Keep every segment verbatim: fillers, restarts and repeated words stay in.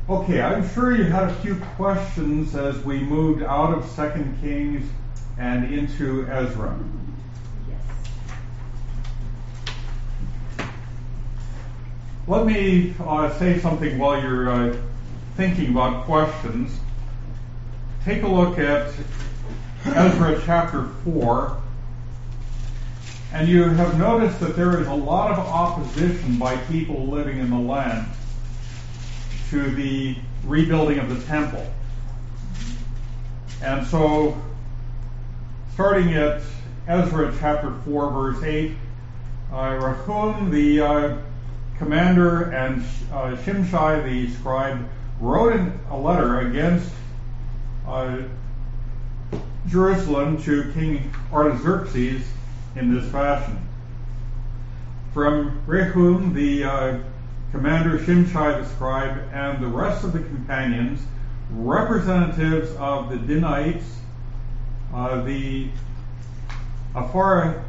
Okay, I'm sure you had a few questions as we moved out of Second Kings and into Ezra. Yes. Let me uh, say something while you're uh, thinking about questions. Take a look at Ezra chapter four, and you have noticed that there is a lot of opposition by people living in the land to the rebuilding of the temple. And so, starting at Ezra chapter four, verse eight, uh, Rehum, the uh, commander, and uh, Shimshai, the scribe, wrote a letter against uh, Jerusalem to King Artaxerxes in this fashion. From Rehum, the uh, commander, Shimshai the scribe, and the rest of the companions, representatives of the Dinites, uh, the Apharasathites,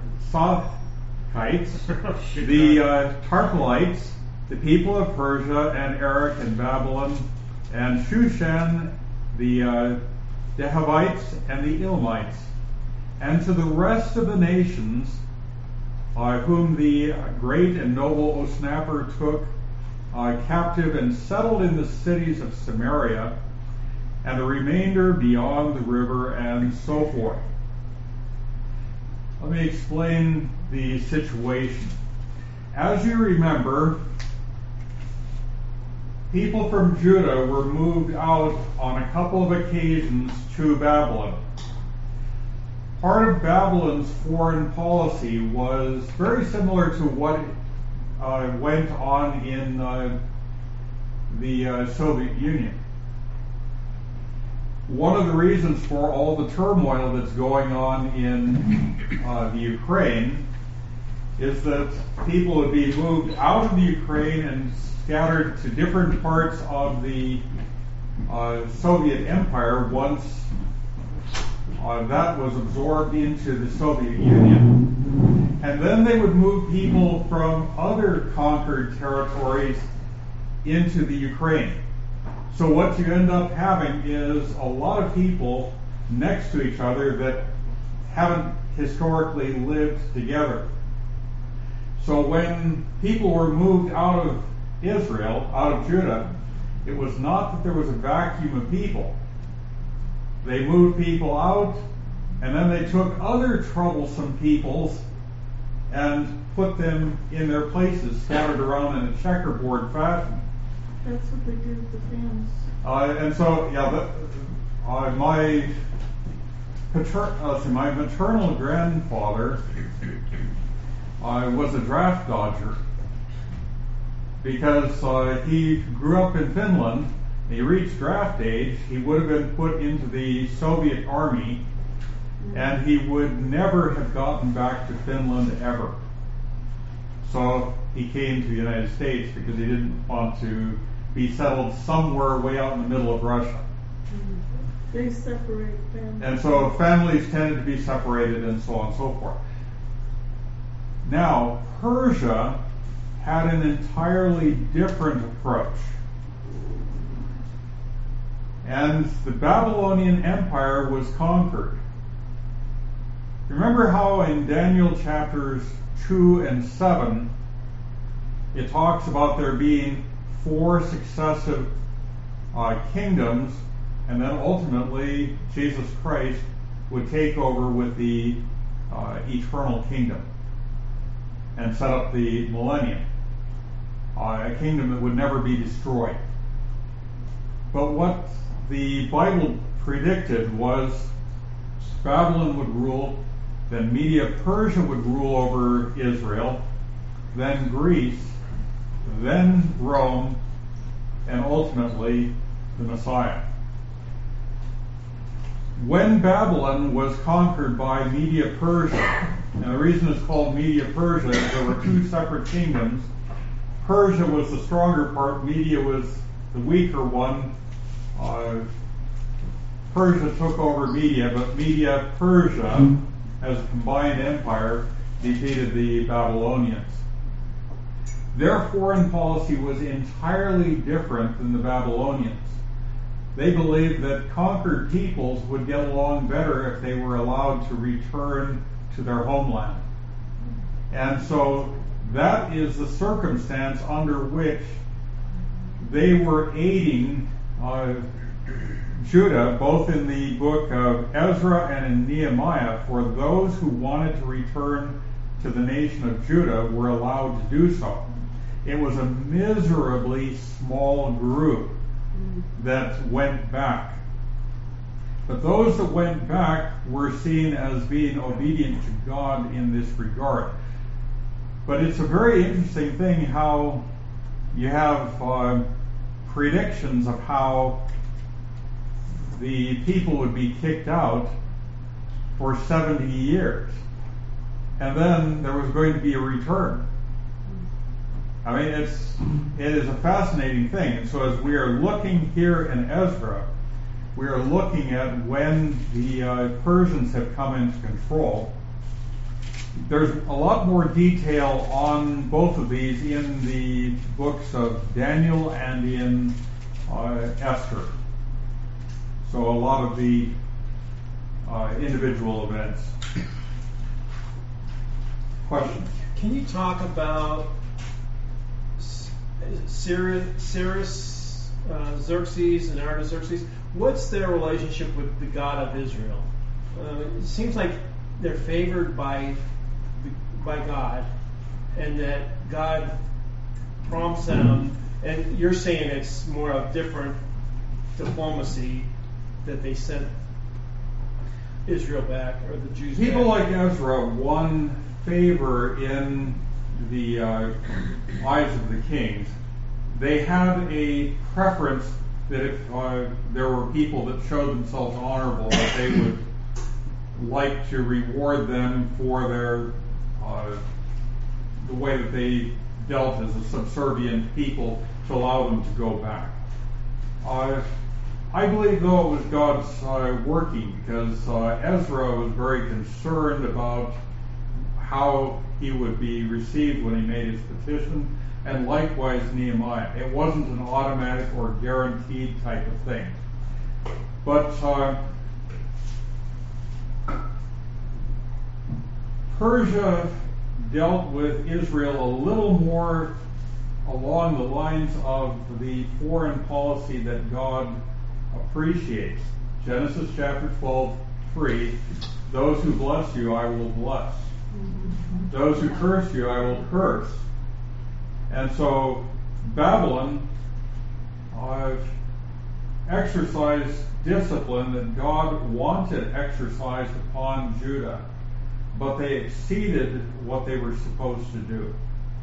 the uh, Tarpelites, the people of Persia and Erech and Babylon, and Shushan, the uh, Dehavites and the Elamites, and to the rest of the nations uh, whom the great and noble Osnapper took Uh, captive and settled in the cities of Samaria, and the remainder beyond the river, and so forth. Let me explain the situation. As you remember, people from Judah were moved out on a couple of occasions to Babylon. Part of Babylon's foreign policy was very similar to what Uh, went on in uh, the uh, Soviet Union. One of the reasons for all the turmoil that's going on in uh, the Ukraine is that people would be moved out of the Ukraine and scattered to different parts of the uh, Soviet Empire once uh, that was absorbed into the Soviet Union. And then they would move people from other conquered territories into the Ukraine. So what you end up having is a lot of people next to each other that haven't historically lived together. So when people were moved out of Israel, out of Judah, it was not that there was a vacuum of people. They moved people out, and then they took other troublesome peoples and put them in their places, scattered around in a checkerboard fashion. That's what they did with the fans. Uh, and so, yeah, the, uh, my pater- uh, see, my maternal grandfather uh, was a draft dodger because uh, he grew up in Finland. He reached draft age. He would have been put into the Soviet Army, and he would never have gotten back to Finland ever. So he came to the United States because he didn't want to be settled somewhere way out in the middle of Russia. Mm-hmm. They separate families. And so families tended to be separated and so on and so forth. Now, Persia had an entirely different approach. And the Babylonian Empire was conquered. Remember how in Daniel chapters two and seven, it talks about there being four successive uh, kingdoms, and then ultimately Jesus Christ would take over with the uh, eternal kingdom and set up the millennium, uh, a kingdom that would never be destroyed. But what the Bible predicted was Babylon would rule, then Media-Persia would rule over Israel, then Greece, then Rome, and ultimately the Messiah. When Babylon was conquered by Media-Persia, and the reason it's called Media-Persia is there were two separate kingdoms. Persia was the stronger part, Media was the weaker one. Uh, Persia took over Media, but their foreign policy was entirely different than the Babylonians. They believed that conquered peoples would get along better if they were allowed to return to their homeland. And so that is the circumstance under which they were aiding uh, Judah, both in the book of Ezra and in Nehemiah, for those who wanted to return to the nation of Judah were allowed to do so. It was a miserably small group that went back. But those that went back were seen as being obedient to God in this regard. But it's a very interesting thing how you have uh, predictions of how the people would be kicked out for seventy years. And then there was going to be a return. I mean, it's, it is a fascinating thing. And so as we are looking here in Ezra, we are looking at when the uh, Persians have come into control. There's a lot more detail on both of these in the books of Daniel and in uh, Esther. So a lot of the uh, individual events. Questions? Can you talk about Cyrus, Cyrus uh, Xerxes and Artaxerxes? What's their relationship with the God of Israel? Uh, it seems like they're favored by by God, and that God prompts them. And you're saying it's more of different diplomacy that they sent Israel back, or the Jews back. People like Ezra won favor in the uh, eyes of the kings. They had a preference that if uh, there were people that showed themselves honorable, that they would like to reward them for their uh, the way that they dealt as a subservient people to allow them to go back. Uh, I believe, though, it was God's uh, working, because uh, Ezra was very concerned about how he would be received when he made his petition, and likewise Nehemiah. It wasn't an automatic or guaranteed type of thing. But uh, Persia dealt with Israel a little more along the lines of the foreign policy that God appreciates. Genesis chapter twelve, three, those who bless you I will bless. Those who curse you I will curse. And so Babylon uh, exercised discipline that God wanted exercised upon Judah, but they exceeded what they were supposed to do.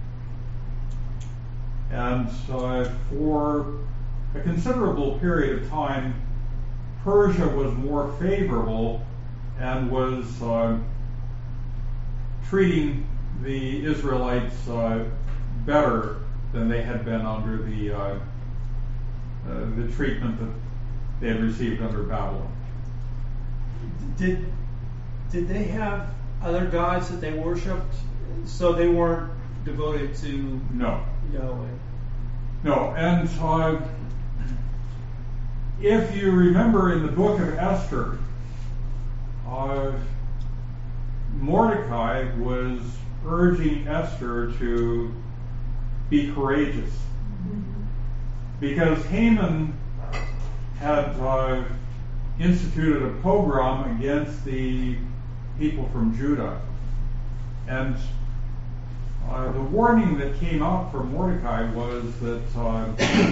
And uh, for a considerable period of time, Persia was more favorable and was uh, treating the Israelites uh, better than they had been under the uh, uh, the treatment that they had received under Babylon. Did did they have other gods that they worshipped? So they weren't devoted to No. Yahweh. No, and uh, if you remember in the book of Esther, uh, Mordecai was urging Esther to be courageous, because Haman had uh, instituted a pogrom against the people from Judah. And uh, the warning that came out from Mordecai was that uh,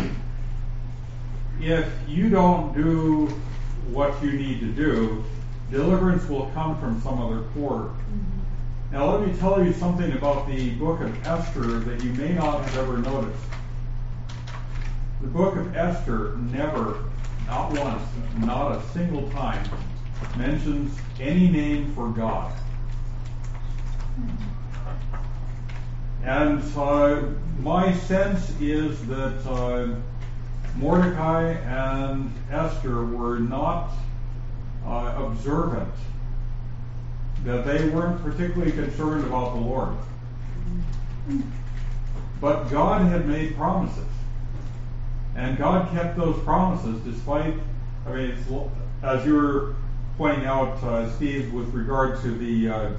if you don't do what you need to do, deliverance will come from some other quarter. Mm-hmm. Now let me tell you something about the book of Esther that you may not have ever noticed. The book of Esther never, not once, not a single time, mentions any name for God. And uh, my sense is that uh, Mordecai and Esther were not uh, observant, that they weren't particularly concerned about the Lord. But God had made promises. And God kept those promises despite, I mean, it's, as you were pointing out, uh, Steve, with regard to the uh,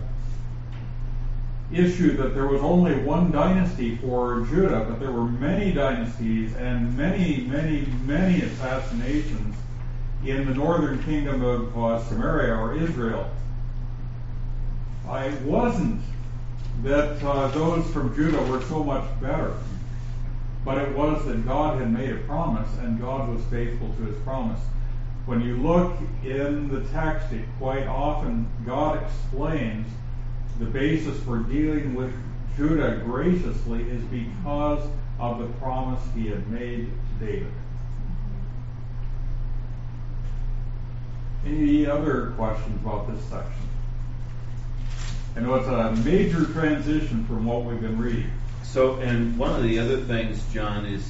issue that there was only one dynasty for Judah, but there were many dynasties and many, many, many assassinations in the northern kingdom of uh, Samaria or Israel. Uh, it wasn't that uh, those from Judah were so much better, but it was that God had made a promise and God was faithful to his promise. When you look in the text, it quite often God explains the basis for dealing with Judah graciously is because of the promise he had made to David. Any other questions about this section? I know it's a major transition from what we've been reading. So, and one of the other things, John, is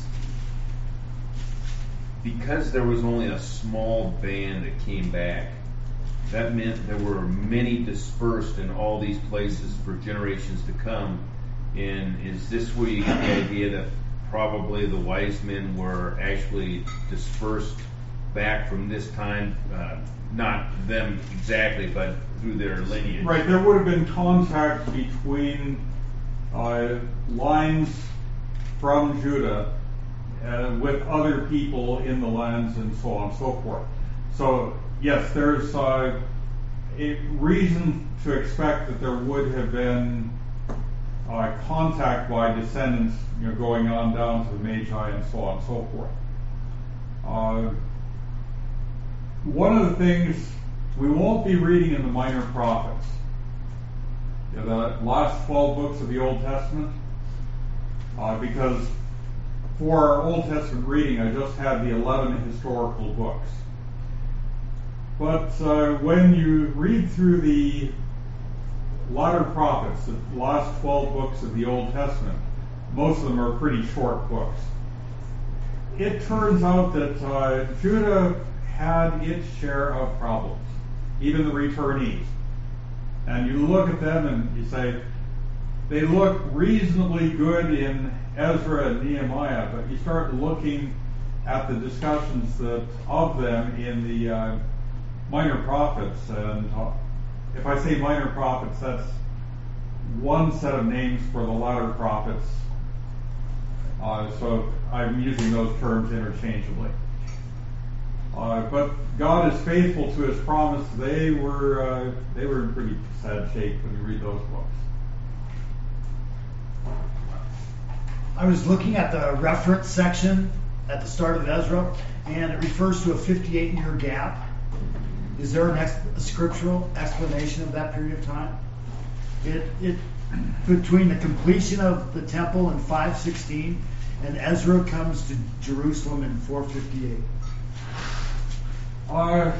because there was only a small band that came back, that meant there were many dispersed in all these places for generations to come. And is this where you get the idea that probably the wise men were actually dispersed back from this time? Uh, not them exactly, but through their lineage. Right, there would have been contact between uh, lines from Judah uh, with other people in the lands and so on and so forth. So, yes, there's uh, a reason to expect that there would have been uh, contact by descendants, you know, going on down to the Magi and so on and so forth. Uh, one of the things we won't be reading in the Minor Prophets, you know, the last twelve books of the Old Testament, uh, because for our Old Testament reading, I just had the eleven historical books. But uh, when you read through the latter prophets, the last twelve books of the Old Testament, most of them are pretty short books. It turns out that uh, Judah had its share of problems, even the returnees. And you look at them and you say, they look reasonably good in Ezra and Nehemiah, but you start looking at the discussions that of them in the uh, Minor Prophets, and uh, if I say Minor Prophets, that's one set of names for the latter prophets. Uh, so I'm using those terms interchangeably. Uh, but God is faithful to his promise. They were uh, they were in pretty sad shape when you read those books. I was looking at the reference section at the start of Ezra, and it refers to a fifty-eight year gap. Is there an ex- a scriptural explanation of that period of time? It it between the completion of the temple in five sixteen and Ezra comes to Jerusalem in four fifty-eight. Uh,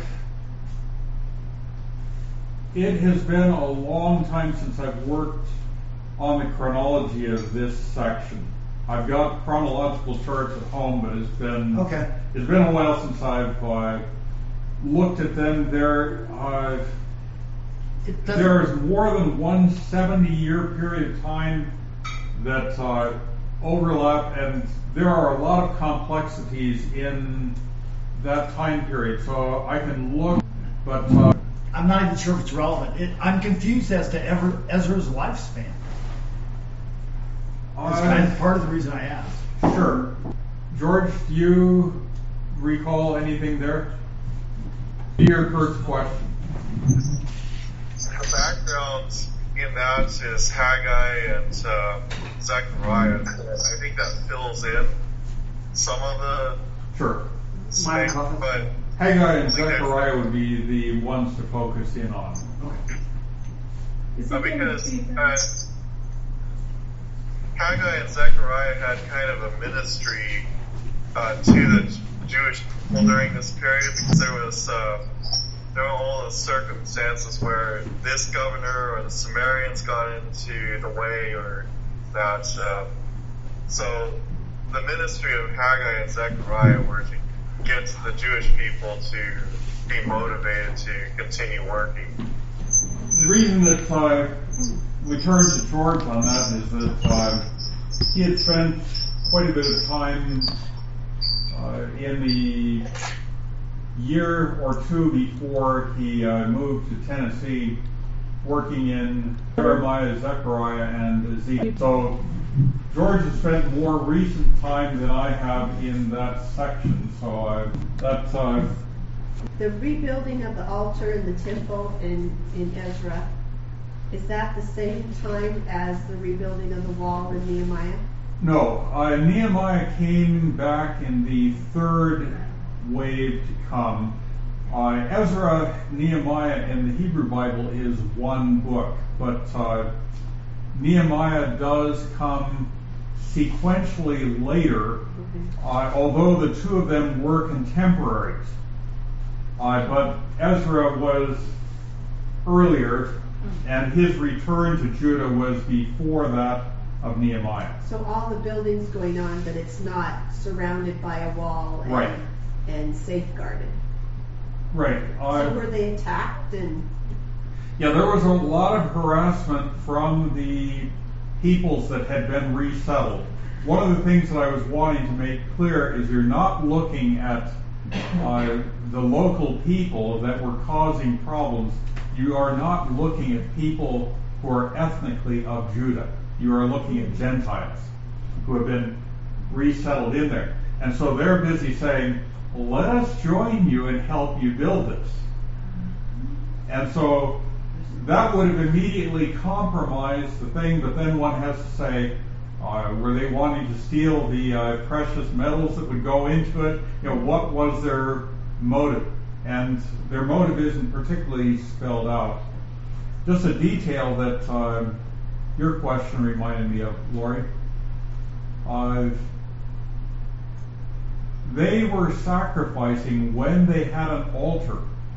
it has been a long time since I've worked on the chronology of this section. I've got chronological charts at home, but it's been okay. It's been a while since I've uh, looked at them. There, uh, there is more than one seventy-year period of time that uh, overlap, and there are a lot of complexities in that time period. So I can look, but uh, I'm not even sure if it's relevant. It, I'm confused as to ever, Ezra's lifespan. That's uh, kind of part of the reason I asked. Sure. George, do you recall anything there? Your first question. The background in that is Haggai and uh, Zechariah. I think that fills in some of the Sure. space, but Haggai and Zechariah would be the ones to focus in on. Okay. Is uh, it gonna because be uh, that? Haggai and Zechariah had kind of a ministry uh, to the Jewish people during this period, because there was uh, there were all the circumstances where this governor or the Sumerians got into the way, or that. Uh, so the ministry of Haggai and Zechariah were to get the Jewish people to be motivated to continue working. The reason that uh, we turn to George on that is that uh, he had spent quite a bit of time uh, in the year or two before he uh, moved to Tennessee, working in Jeremiah, Zechariah, and Ezekiel. So George has spent more recent time than I have in that section. So uh, that's uh, The rebuilding of the altar in the temple in, in Ezra, is that the same time as the rebuilding of the wall in Nehemiah? no. Uh, Nehemiah came back in the third wave to come. Uh, Ezra, Nehemiah, in the Hebrew Bible is one book, but uh, Nehemiah does come sequentially later, uh, although the two of them were contemporaries. Uh, but Ezra was earlier, and his return to Judah was before that of Nehemiah. So all the buildings going on, but it's not surrounded by a wall and, Right. and safeguarded. Right. Uh, So were they attacked and Yeah, there was a lot of harassment from the peoples that had been resettled. One of the things that I was wanting to make clear is you're not looking at uh, the local people that were causing problems. You are not looking at people who are ethnically of Judah. You are looking at Gentiles who have been resettled in there. And so they're busy saying, let us join you and help you build this. And so that would have immediately compromised the thing, but then one has to say, uh, were they wanting to steal the uh, precious metals that would go into it? You know, what was their motive? And their motive isn't particularly spelled out. Just a detail that uh, your question reminded me of, Lori. Uh, they were sacrificing when they had an altar.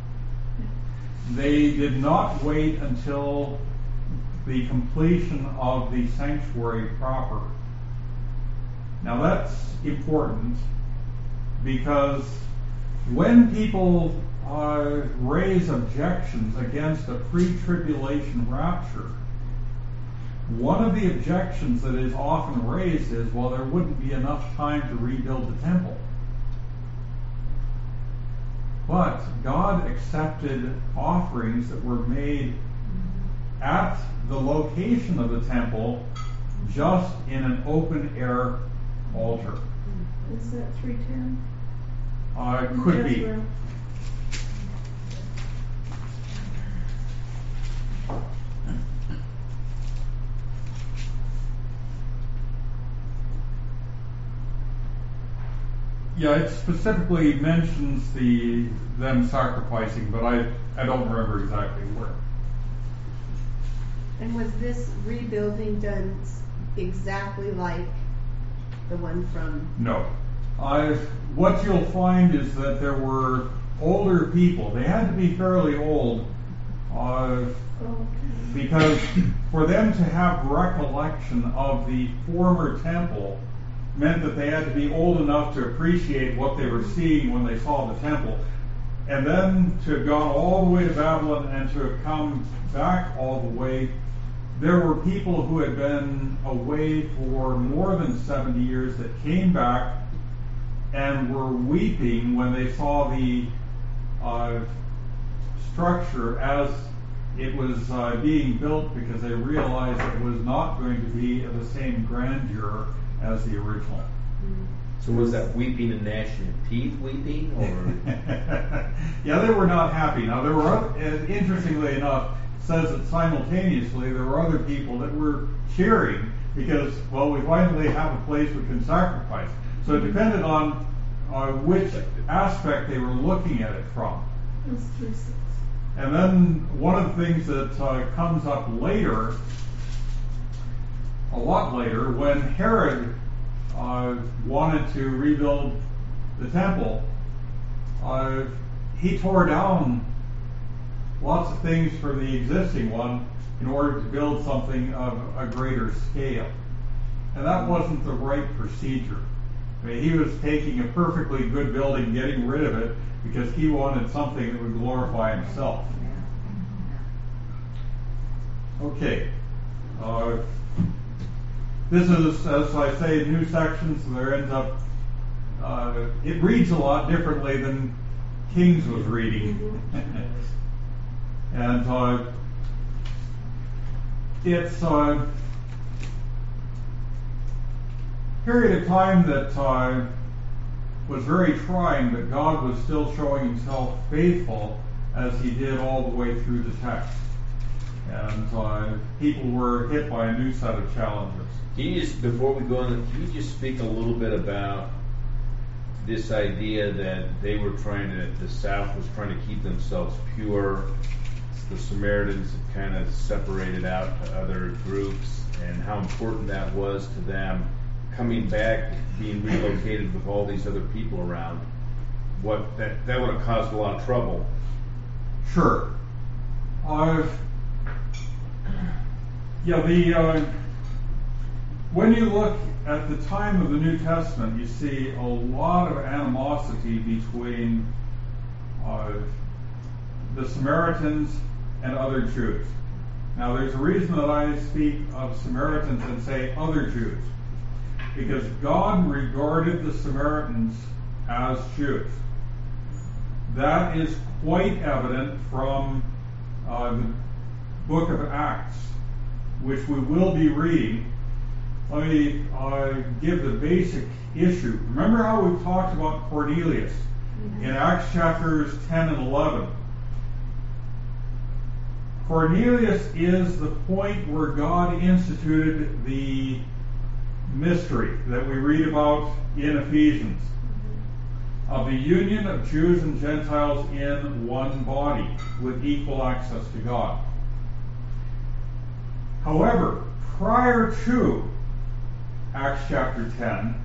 They did not wait until the completion of the sanctuary proper. Now that's important because when people uh, raise objections against a pre-tribulation rapture, one of the objections that is often raised is, well, there wouldn't be enough time to rebuild the temple. But God accepted offerings that were made at the location of the temple, just in an open air altar. Is that three ten? Uh, it could be. Yeah, it specifically mentions the them sacrificing, but I, I don't remember exactly where. and was this rebuilding done exactly like the one from? No. Uh, what you'll find is that there were older people. They had to be fairly old uh, Okay. because for them to have recollection of the former temple meant that they had to be old enough to appreciate what they were seeing when they saw the temple. And then to have gone all the way to Babylon and to have come back all the way, there were people who had been away for more than seventy years that came back and were weeping when they saw the uh, structure as it was uh, being built, because they realized it was not going to be of the same grandeur as the original. So was that weeping and gnashing of teeth weeping, or? Yeah, they were not happy. Now, there were, other, uh, interestingly enough, it says that simultaneously there were other people that were cheering because, well, we finally have a place we can sacrifice. So it depended on uh, which aspect they were looking at it from. That's three six. And then one of the things that uh, comes up later, a lot later, when Herod uh, wanted to rebuild the temple, uh, he tore down lots of things for the existing one in order to build something of a greater scale. And that wasn't the right procedure. I mean, he was taking a perfectly good building, getting rid of it, because he wanted something that would glorify himself. Okay. Uh, this is, as I say, new sections, and there ends up, uh, it reads a lot differently than Kings was reading. And uh, it's a period of time that uh, was very trying, but God was still showing himself faithful as he did all the way through the text. And uh, people were hit by a new set of challenges. Can you just, before we go on, can you just speak a little bit about this idea that they were trying to, the South was trying to keep themselves pure, the Samaritans had kind of separated out to other groups, and how important that was to them, coming back, being relocated with all these other people around? What that, that would have caused a lot of trouble. Sure. Uh, yeah, the uh, when you look at the time of the New Testament, you see a lot of animosity between uh, the Samaritans and other Jews. Now, there's a reason that I speak of Samaritans and say other Jews, because God regarded the Samaritans as Jews. That is quite evident from uh, the book of Acts, which we will be reading. Let me uh, give the basic issue. Remember how we talked about Cornelius mm-hmm. in Acts chapters ten and eleven? Cornelius is the point where God instituted the mystery that we read about in Ephesians, of the union of Jews and Gentiles in one body with equal access to God. However, prior to Acts chapter ten,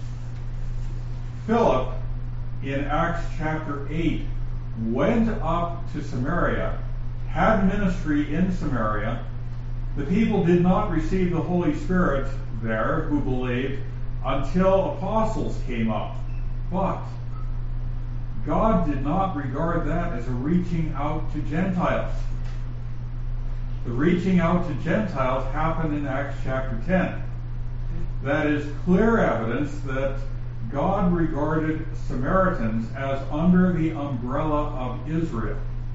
Philip in Acts chapter eight went up to Samaria, had ministry in Samaria. The people did not receive the Holy Spirit there who believed until apostles came up. But God did not regard that as a reaching out to Gentiles. The reaching out to Gentiles happened in Acts chapter ten. That is clear evidence that God regarded Samaritans as under the umbrella of Israel.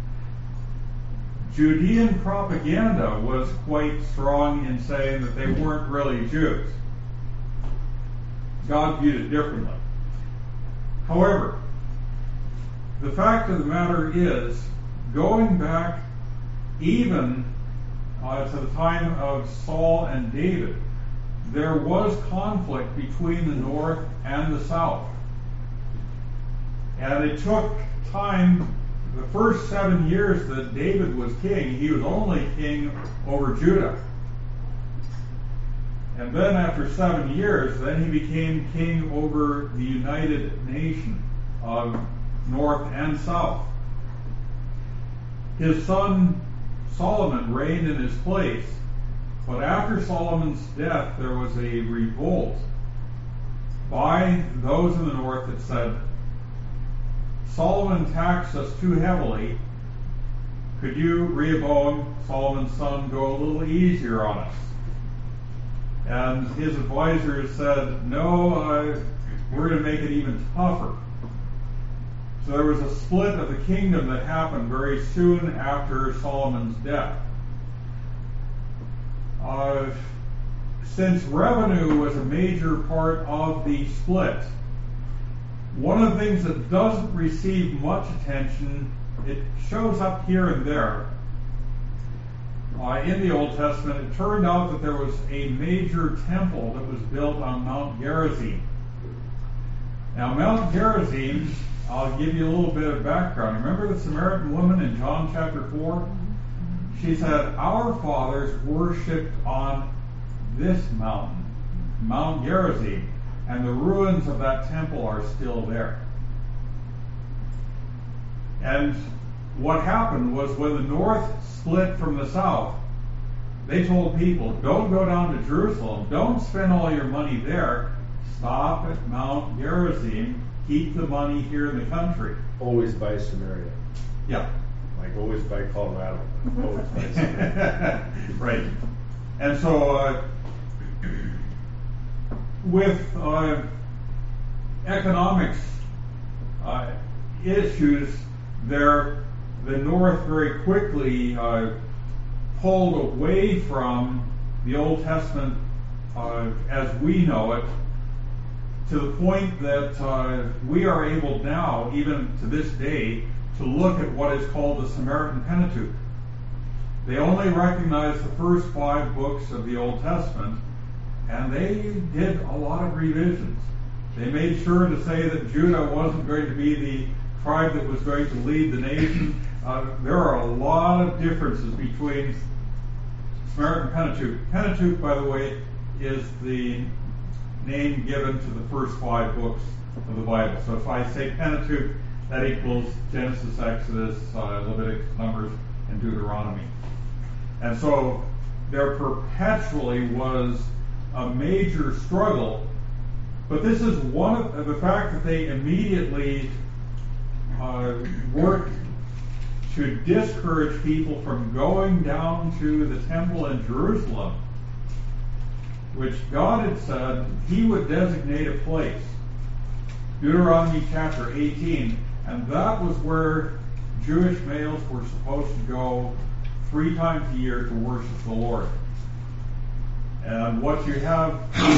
Judean propaganda was quite strong in saying that they weren't really Jews. God viewed it differently. However, the fact of the matter is, going back even uh, to the time of Saul and David, there was conflict between the north and the south. And it took time. The first seven years that David was king, he was only king over Judah. And then after seven years, then he became king over the United Nation of North and South. His son Solomon reigned in his place, but after Solomon's death, there was a revolt by those in the north that said, Solomon taxed us too heavily. Could you, Rehoboam, Solomon's son, go a little easier on us? And his advisors said, no, uh, we're going to make it even tougher. So there was a split of the kingdom that happened very soon after Solomon's death. Uh, since revenue was a major part of the split, one of the things that doesn't receive much attention, it shows up here and there. Uh, in the Old Testament, it turned out that there was a major temple that was built on Mount Gerizim. Now, Mount Gerizim, I'll give you a little bit of background. Remember the Samaritan woman in John chapter four? She said, our fathers worshipped on this mountain, Mount Gerizim, and the ruins of that temple are still there. And what happened was when the north split from the south, they told people, don't go down to Jerusalem, don't spend all your money there, stop at Mount Gerizim, keep the money here in the country. Always by Samaria. Yeah. Like always by Colorado. Always by Samaria. Right. And so uh, with uh, economics uh, issues, there the North very quickly uh, pulled away from the Old Testament uh, as we know it, to the point that uh, we are able now, even to this day, to look at what is called the Samaritan Pentateuch. They only recognize the first five books of the Old Testament, and they did a lot of revisions. They made sure to say that Judah wasn't going to be the tribe that was going to lead the nation. Uh, there are a lot of differences between Samaritan Pentateuch. Pentateuch, by the way, is the name given to the first five books of the Bible. So if I say Pentateuch, that equals Genesis, Exodus, uh, Leviticus, Numbers, and Deuteronomy. And so there perpetually was a major struggle, but this is one of the fact that they immediately uh, worked to discourage people from going down to the temple in Jerusalem, which God had said he would designate a place. Deuteronomy chapter eighteen, and that was where Jewish males were supposed to go three times a year to worship the Lord. And what you have,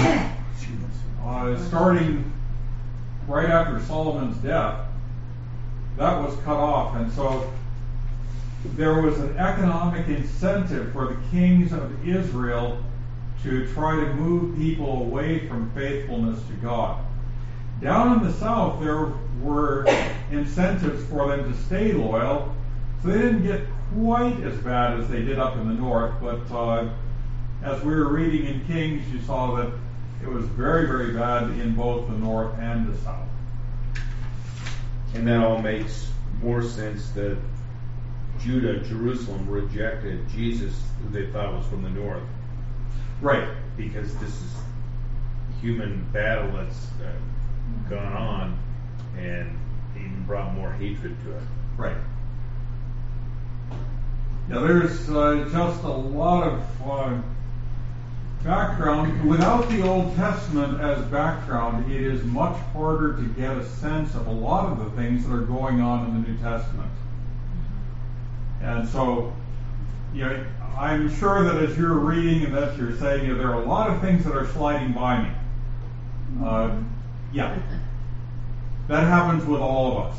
uh, starting right after Solomon's death, that was cut off. And so there was an economic incentive for the kings of Israel to try to move people away from faithfulness to God. Down in the south, there were incentives for them to stay loyal, so they didn't get quite as bad as they did up in the north, but uh, as we were reading in Kings, you saw that it was very, very bad in both the north and the south. And that all makes more sense that Judah, Jerusalem, rejected Jesus, who they thought was from the north. Right. Because this is human battle that's uh, gone on and even brought more hatred to it. Right. Now there's uh, just a lot of uh, background. Without the Old Testament as background, it is much harder to get a sense of a lot of the things that are going on in the New Testament. And so, you know, I'm sure that as you're reading and that you're saying, you know, there are a lot of things that are sliding by me. Uh, yeah, that happens with all of us.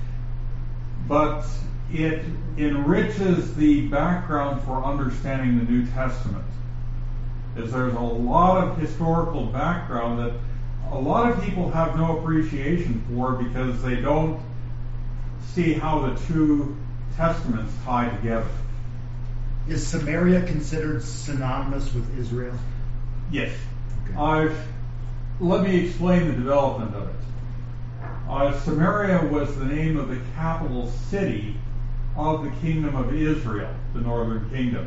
But it enriches the background for understanding the New Testament. As there's a lot of historical background that a lot of people have no appreciation for because they don't see how the two testaments tie together. Is Samaria considered synonymous with Israel? Yes. Okay. Uh, let me explain the development of it. Uh, Samaria was the name of the capital city of the kingdom of Israel, the northern kingdom.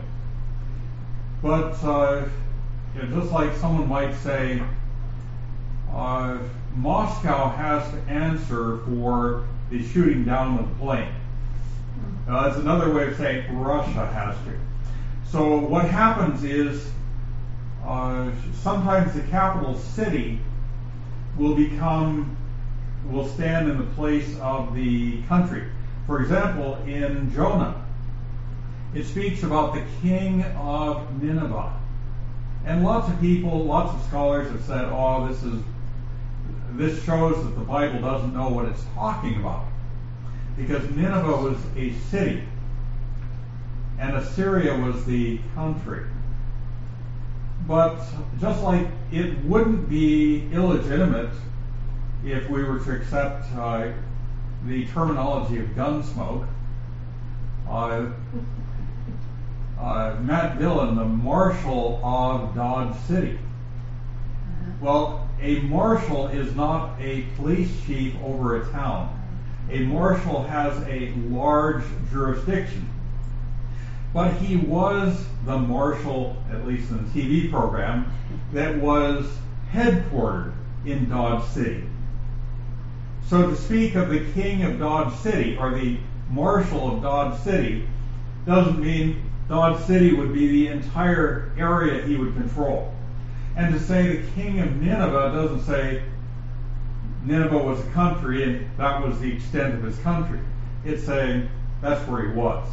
But uh, you know, just like someone might say, uh, Moscow has to answer for the shooting down of the plane. Uh, that's another way of saying Russia has to. So what happens is uh, sometimes the capital city will become, will stand in the place of the country. For example, in Jonah, it speaks about the king of Nineveh. And lots of people, lots of scholars have said, oh, this is, this shows that the Bible doesn't know what it's talking about. Because Nineveh was a city, and Assyria was the country. But just like it wouldn't be illegitimate if we were to accept uh, the terminology of Gunsmoke, uh, uh, Matt Dillon, the marshal of Dodge City. Well, a marshal is not a police chief over a town. A marshal has a large jurisdiction. But he was the marshal, at least in the T V program, that was headquartered in Dodge City. So to speak of the king of Dodge City, or the marshal of Dodge City, doesn't mean Dodge City would be the entire area he would control. And to say the king of Nineveh doesn't say Nineveh was a country and that was the extent of his country. It's saying that's where he was.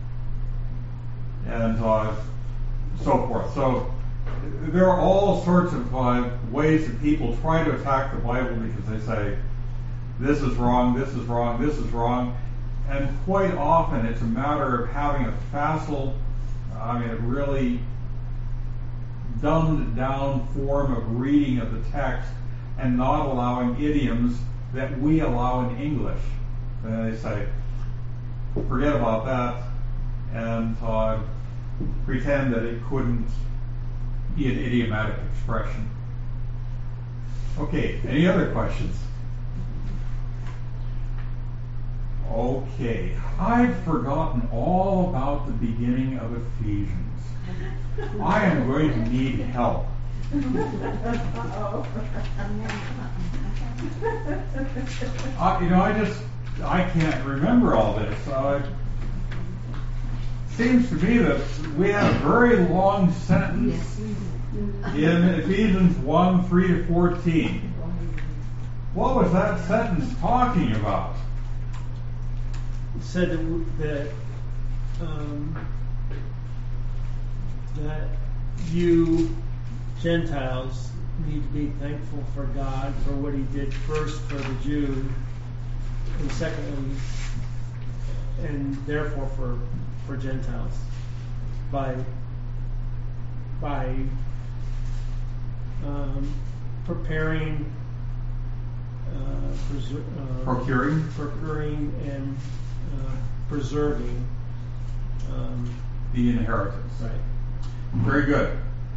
And uh, so forth. So there are all sorts of uh, ways that people try to attack the Bible because they say, this is wrong, this is wrong, this is wrong. And quite often it's a matter of having a facile, I mean, a really dumbed down form of reading of the text and not allowing idioms that we allow in English. And they say, forget about that and uh, pretend that it couldn't be an idiomatic expression. Okay, any other questions? Okay, I've forgotten all about the beginning of Ephesians. I am going to need help. Uh-oh. Uh, you know, I just, I can't remember all this. Uh, seems to me that we had a very long sentence in Ephesians one, three to fourteen. What was that sentence talking about? It said that, that, um, that you Gentiles need to be thankful for God for what He did first for the Jew, and secondly, and therefore for for Gentiles by by um, preparing, uh, preser- uh, Procuring? procuring and uh, preserving um, The inheritance. right. Very good.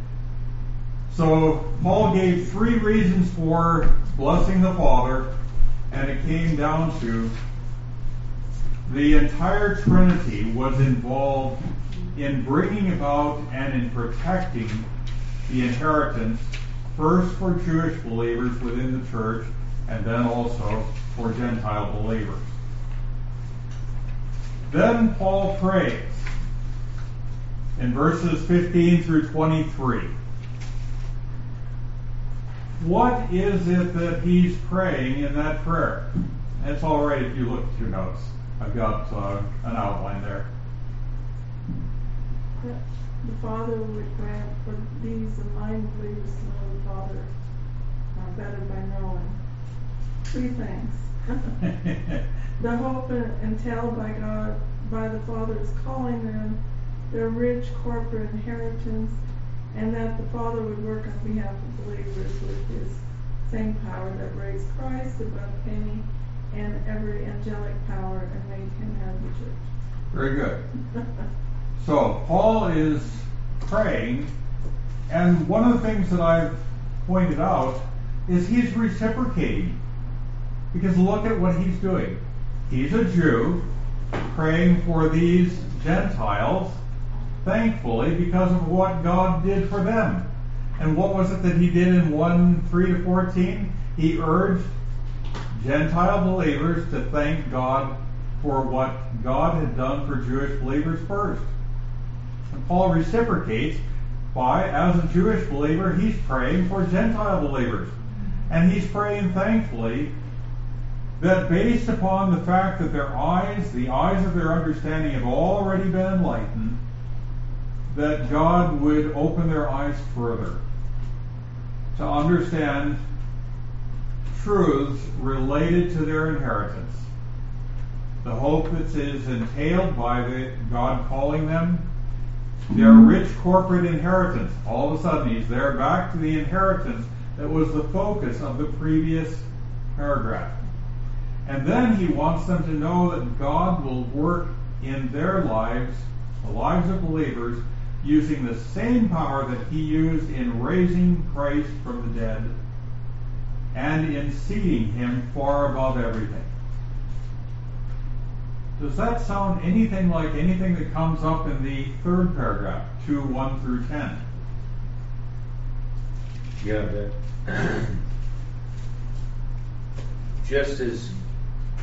So Paul gave three reasons for blessing the Father, and it came down to the entire Trinity was involved in bringing about and in protecting the inheritance, first for Jewish believers within the church, and then also for Gentile believers. Then Paul prays in verses fifteen through twenty-three. What is it that he's praying in that prayer? It's all right if you look at your notes. I've got uh, an outline there. That the Father would grant for these and mine believers to know the Father uh, better by knowing. Three things. The hope entailed by God, by the Father, is calling them their rich corporate inheritance, and that the Father would work on behalf of believers with His same power that raised Christ above any and every angelic power and made Him head of the church. Very good. So Paul is praying, and one of the things that I've pointed out is he's reciprocating. Because look at what he's doing. He's a Jew praying for these Gentiles, thankfully, because of what God did for them. And what was it that he did in one, three to fourteen? He urged Gentile believers to thank God for what God had done for Jewish believers first. And Paul reciprocates by, as a Jewish believer, he's praying for Gentile believers. And he's praying thankfully that based upon the fact that their eyes, the eyes of their understanding have already been enlightened, that God would open their eyes further to understand truths related to their inheritance. The hope that is entailed by the God calling them their rich corporate inheritance. All of a sudden he's there back to the inheritance that was the focus of the previous paragraph. And then he wants them to know that God will work in their lives, the lives of believers, using the same power that he used in raising Christ from the dead and in seating him far above everything. Does that sound anything like anything that comes up in the third paragraph, two, one through ten? Yeah, that just as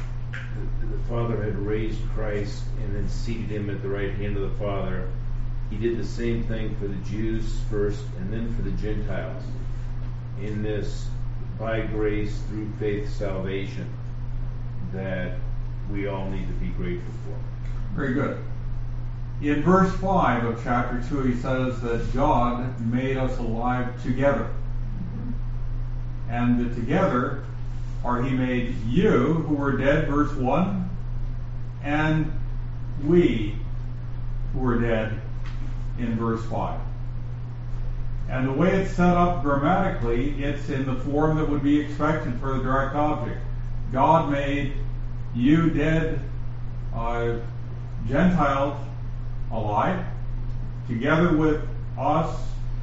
the, the Father had raised Christ and then seated him at the right hand of the Father, he did the same thing for the Jews first and then for the Gentiles in this by grace through faith salvation that we all need to be grateful for. Very good. In verse five of chapter two, he says that God made us alive together. And the together are he made you who were dead, verse one, and we who were dead in verse five. And the way it's set up grammatically, it's in the form that would be expected for the direct object. God made you dead uh, Gentiles alive, together with us.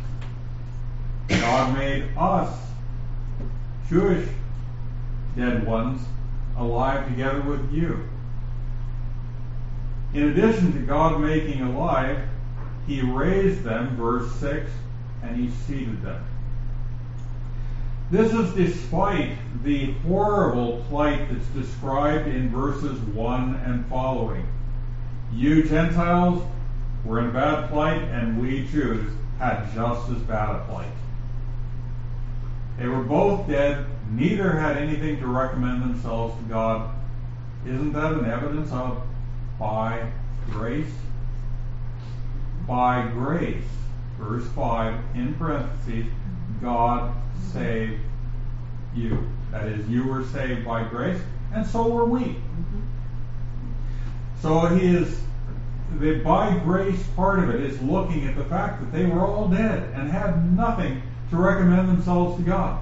God made us Jewish dead ones alive together with you. In addition to God making alive, he raised them, verse six, and he seated them. This is despite the horrible plight that's described in verses one and following. You Gentiles were in a bad plight, and we Jews had just as bad a plight. They were both dead. Neither had anything to recommend themselves to God. Isn't that an evidence of by grace? By grace, verse five, in parentheses, God saved you. That is, you were saved by grace, and so were we. Mm-hmm. So he is, the by grace part of it is looking at the fact that they were all dead and had nothing to recommend themselves to God.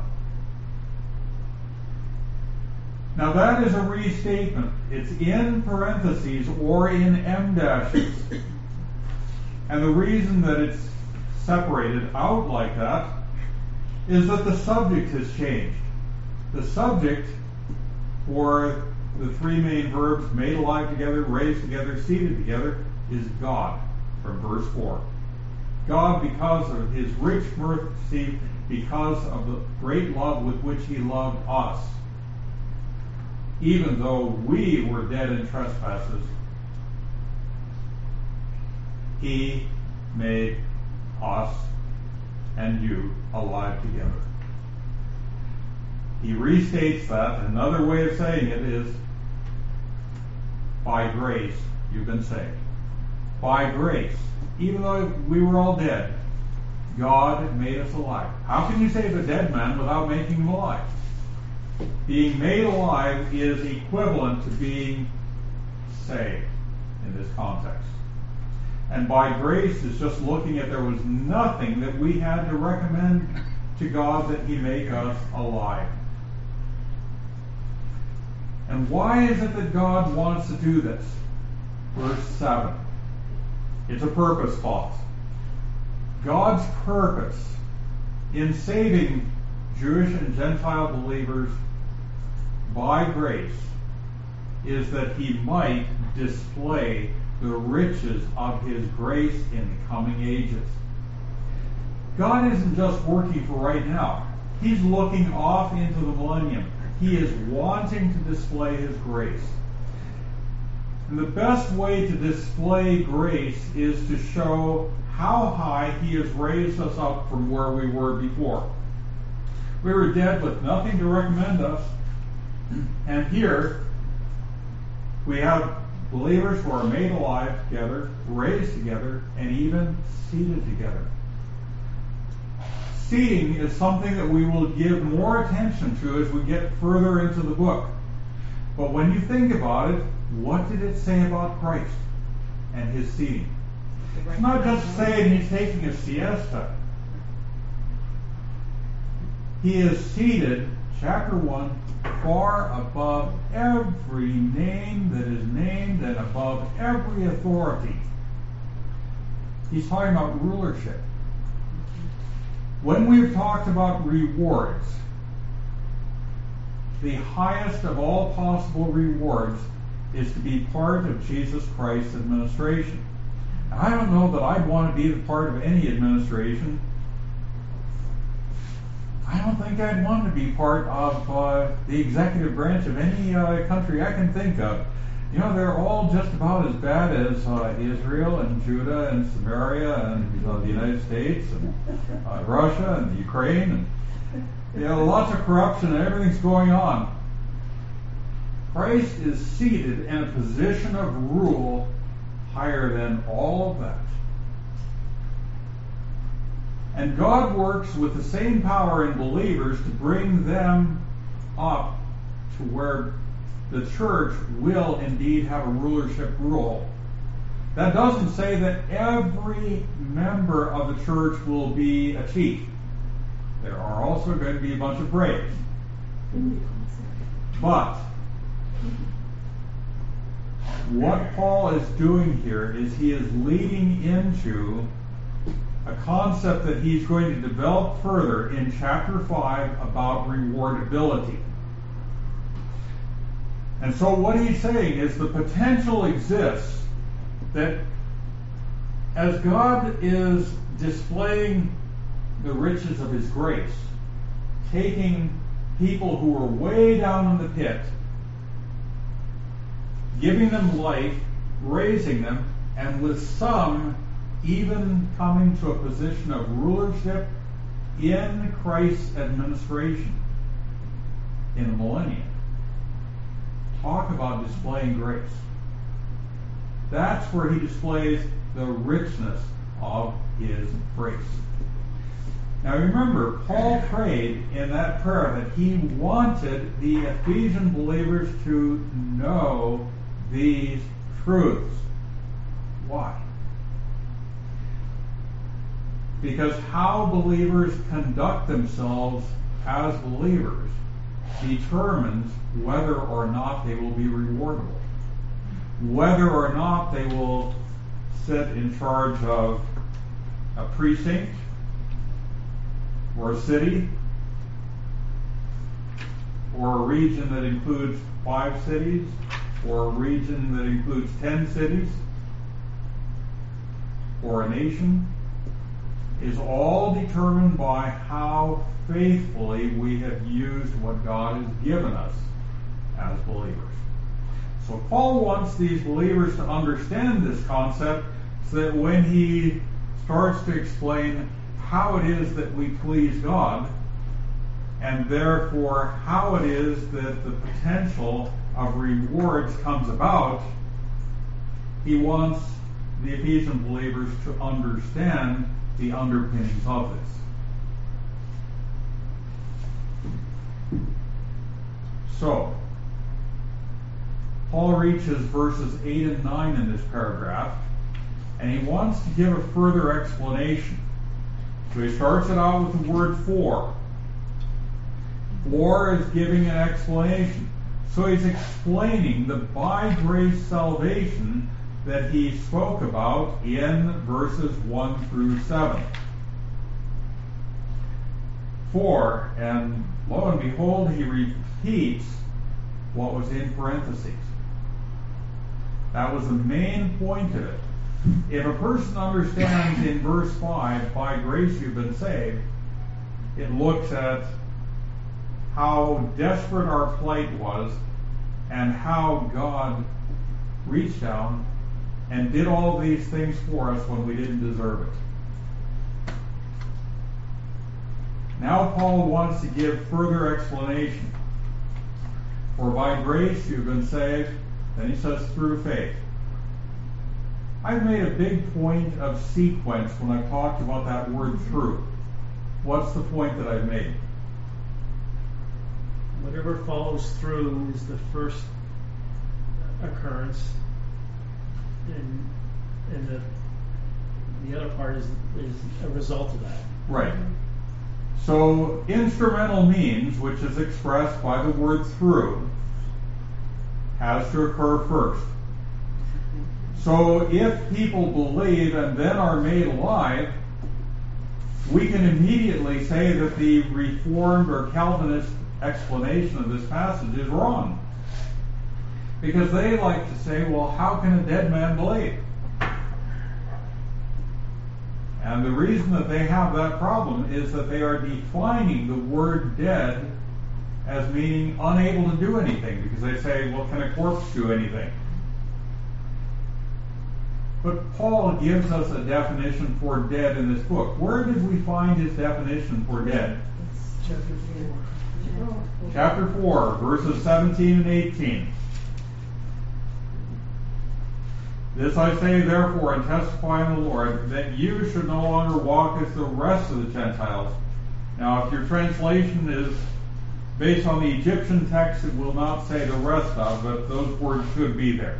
Now that is a restatement. It's in parentheses or in em dashes. And the reason that it's separated out like that is that the subject has changed. The subject for the three main verbs, made alive together, raised together, seated together, is God, from verse four. God, because of his rich mercy, because of the great love with which he loved us, even though we were dead in trespasses, he made us and you alive together. He restates that. Another way of saying it is, by grace you've been saved. By grace, even though we were all dead, God made us alive. How can you save a dead man without making him alive? Being made alive is equivalent to being saved in this context. And by grace is just looking at there was nothing that we had to recommend to God that he make us alive. And why is it that God wants to do this? Verse seven. It's a purpose clause. God's purpose in saving Jewish and Gentile believers by grace is that he might display the riches of his grace in the coming ages. God isn't just working for right now. He's looking off into the millennium. He is wanting to display his grace. And the best way to display grace is to show how high he has raised us up from where we were before. We were dead with nothing to recommend us. And here we have believers who are made alive together, raised together, and even seated together. Seating is something that we will give more attention to as we get further into the book. But when you think about it, what did it say about Christ and his seating? It's not just saying he's taking a siesta. He is seated, chapter one, far above every name that is named and above every authority. He's talking about rulership. When we've talked about rewards, the highest of all possible rewards is to be part of Jesus Christ's administration. Now, I don't know that I'd want to be the part of any administration. I don't think I'd want to be part of uh, the executive branch of any uh, country I can think of. you know, they're all just about as bad as uh, Israel and Judah and Samaria and uh, the United States and uh, Russia and the Ukraine. And, you know, lots of corruption and everything's going on. Christ is seated in a position of rule higher than all of that. And God works with the same power in believers to bring them up to where the church will indeed have a rulership role. That doesn't say that every member of the church will be a chief. There are also going to be a bunch of braves. But what Paul is doing here is he is leading into a concept that he's going to develop further in chapter five about rewardability. And so what he's saying is the potential exists that as God is displaying the riches of his grace, taking people who are way down in the pit, giving them life, raising them, and with some even coming to a position of rulership in Christ's administration in the millennium. Talk about displaying grace. That's where he displays the richness of his grace. Now remember, Paul prayed in that prayer that he wanted the Ephesian believers to know these truths. Why? Because how believers conduct themselves as believers determines whether or not they will be rewardable, whether or not they will sit in charge of a precinct or a city or a region that includes five cities or a region that includes ten cities or a nation, is all determined by how faithfully we have used what God has given us as believers. So Paul wants these believers to understand this concept so that when he starts to explain how it is that we please God, and therefore how it is that the potential of rewards comes about, he wants the Ephesian believers to understand the underpinnings of this. So, Paul reaches verses eight and nine in this paragraph, and he wants to give a further explanation. So he starts it out with the word for. For is giving an explanation. So he's explaining the by grace salvation that he spoke about in verses one through seven. For, and lo and behold, he repeats what was in parentheses. That was the main point of it. If a person understands in verse five, by grace you've been saved, it looks at how desperate our plight was and how God reached down and did all these things for us when we didn't deserve it. Now Paul wants to give further explanation. For by grace you've been saved, then he says through faith. I've made a big point of sequence when I've talked about that word through. What's the point that I've made? Whatever follows through is the first occurrence, and and the the other part is is a result of that. Right. So instrumental means, which is expressed by the word through, has to occur first. So if people believe and then are made alive, we can immediately say that the Reformed or Calvinist explanation of this passage is wrong. Because they like to say, well, how can a dead man believe? And the reason that they have that problem is that they are defining the word dead as meaning unable to do anything. Because they say, well, can a corpse do anything? But Paul gives us a definition for dead in this book. Where did we find his definition for dead? Chapter four, verses seventeen and eighteen. This I say therefore and testify in the Lord, that you should no longer walk as the rest of the Gentiles. Now if your translation is based on the Egyptian text, it will not say the rest of, but those words should be there.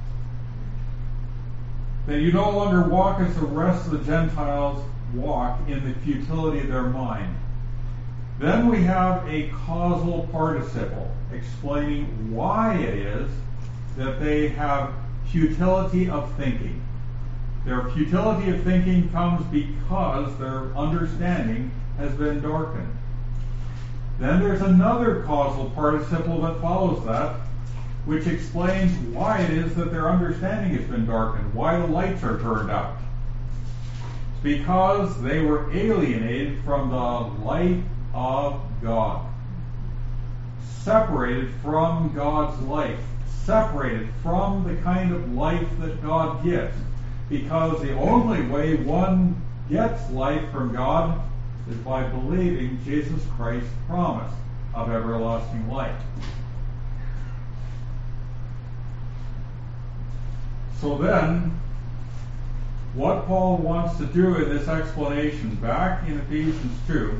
That you no longer walk as the rest of the Gentiles walk in the futility of their mind. Then we have a causal participle explaining why it is that they have futility of thinking. Their futility of thinking comes because their understanding has been darkened. Then there's another causal participle that follows that, which explains why it is that their understanding has been darkened, why the lights are turned out. It's because they were alienated from the light of God, separated from God's life, separated from the kind of life that God gives. Because the only way one gets life from God is by believing Jesus Christ's promise of everlasting life. So then, what Paul wants to do in this explanation back in Ephesians two,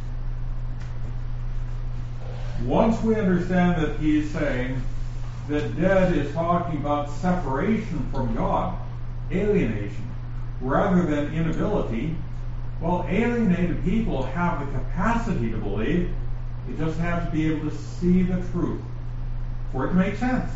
once we understand that he's saying that dead is talking about separation from God, alienation, rather than inability, well, alienated people have the capacity to believe, they just have to be able to see the truth for it to make sense.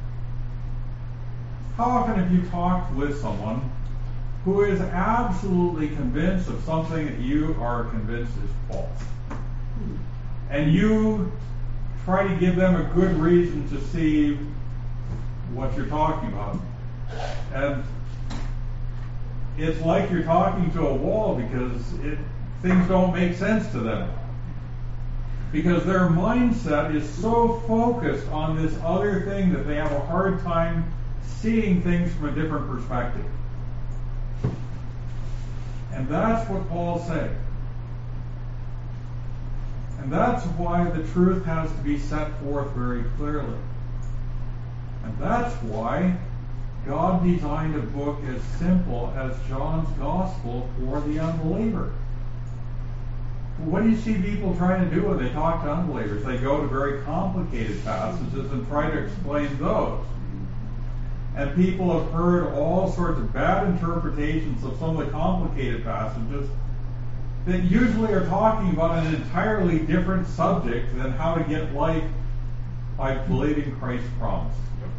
How often have you talked with someone who is absolutely convinced of something that you are convinced is false? And you try to give them a good reason to see what you're talking about. And it's like you're talking to a wall because it, things don't make sense to them. Because their mindset is so focused on this other thing that they have a hard time seeing things from a different perspective. And that's what Paul's saying. And that's why the truth has to be set forth very clearly. And that's why God designed a book as simple as John's Gospel for the unbeliever. What do you see people trying to do when they talk to unbelievers? They go to very complicated passages and try to explain those. And people have heard all sorts of bad interpretations of some of the complicated passages that usually are talking about an entirely different subject than how to get life by believing Christ's promise.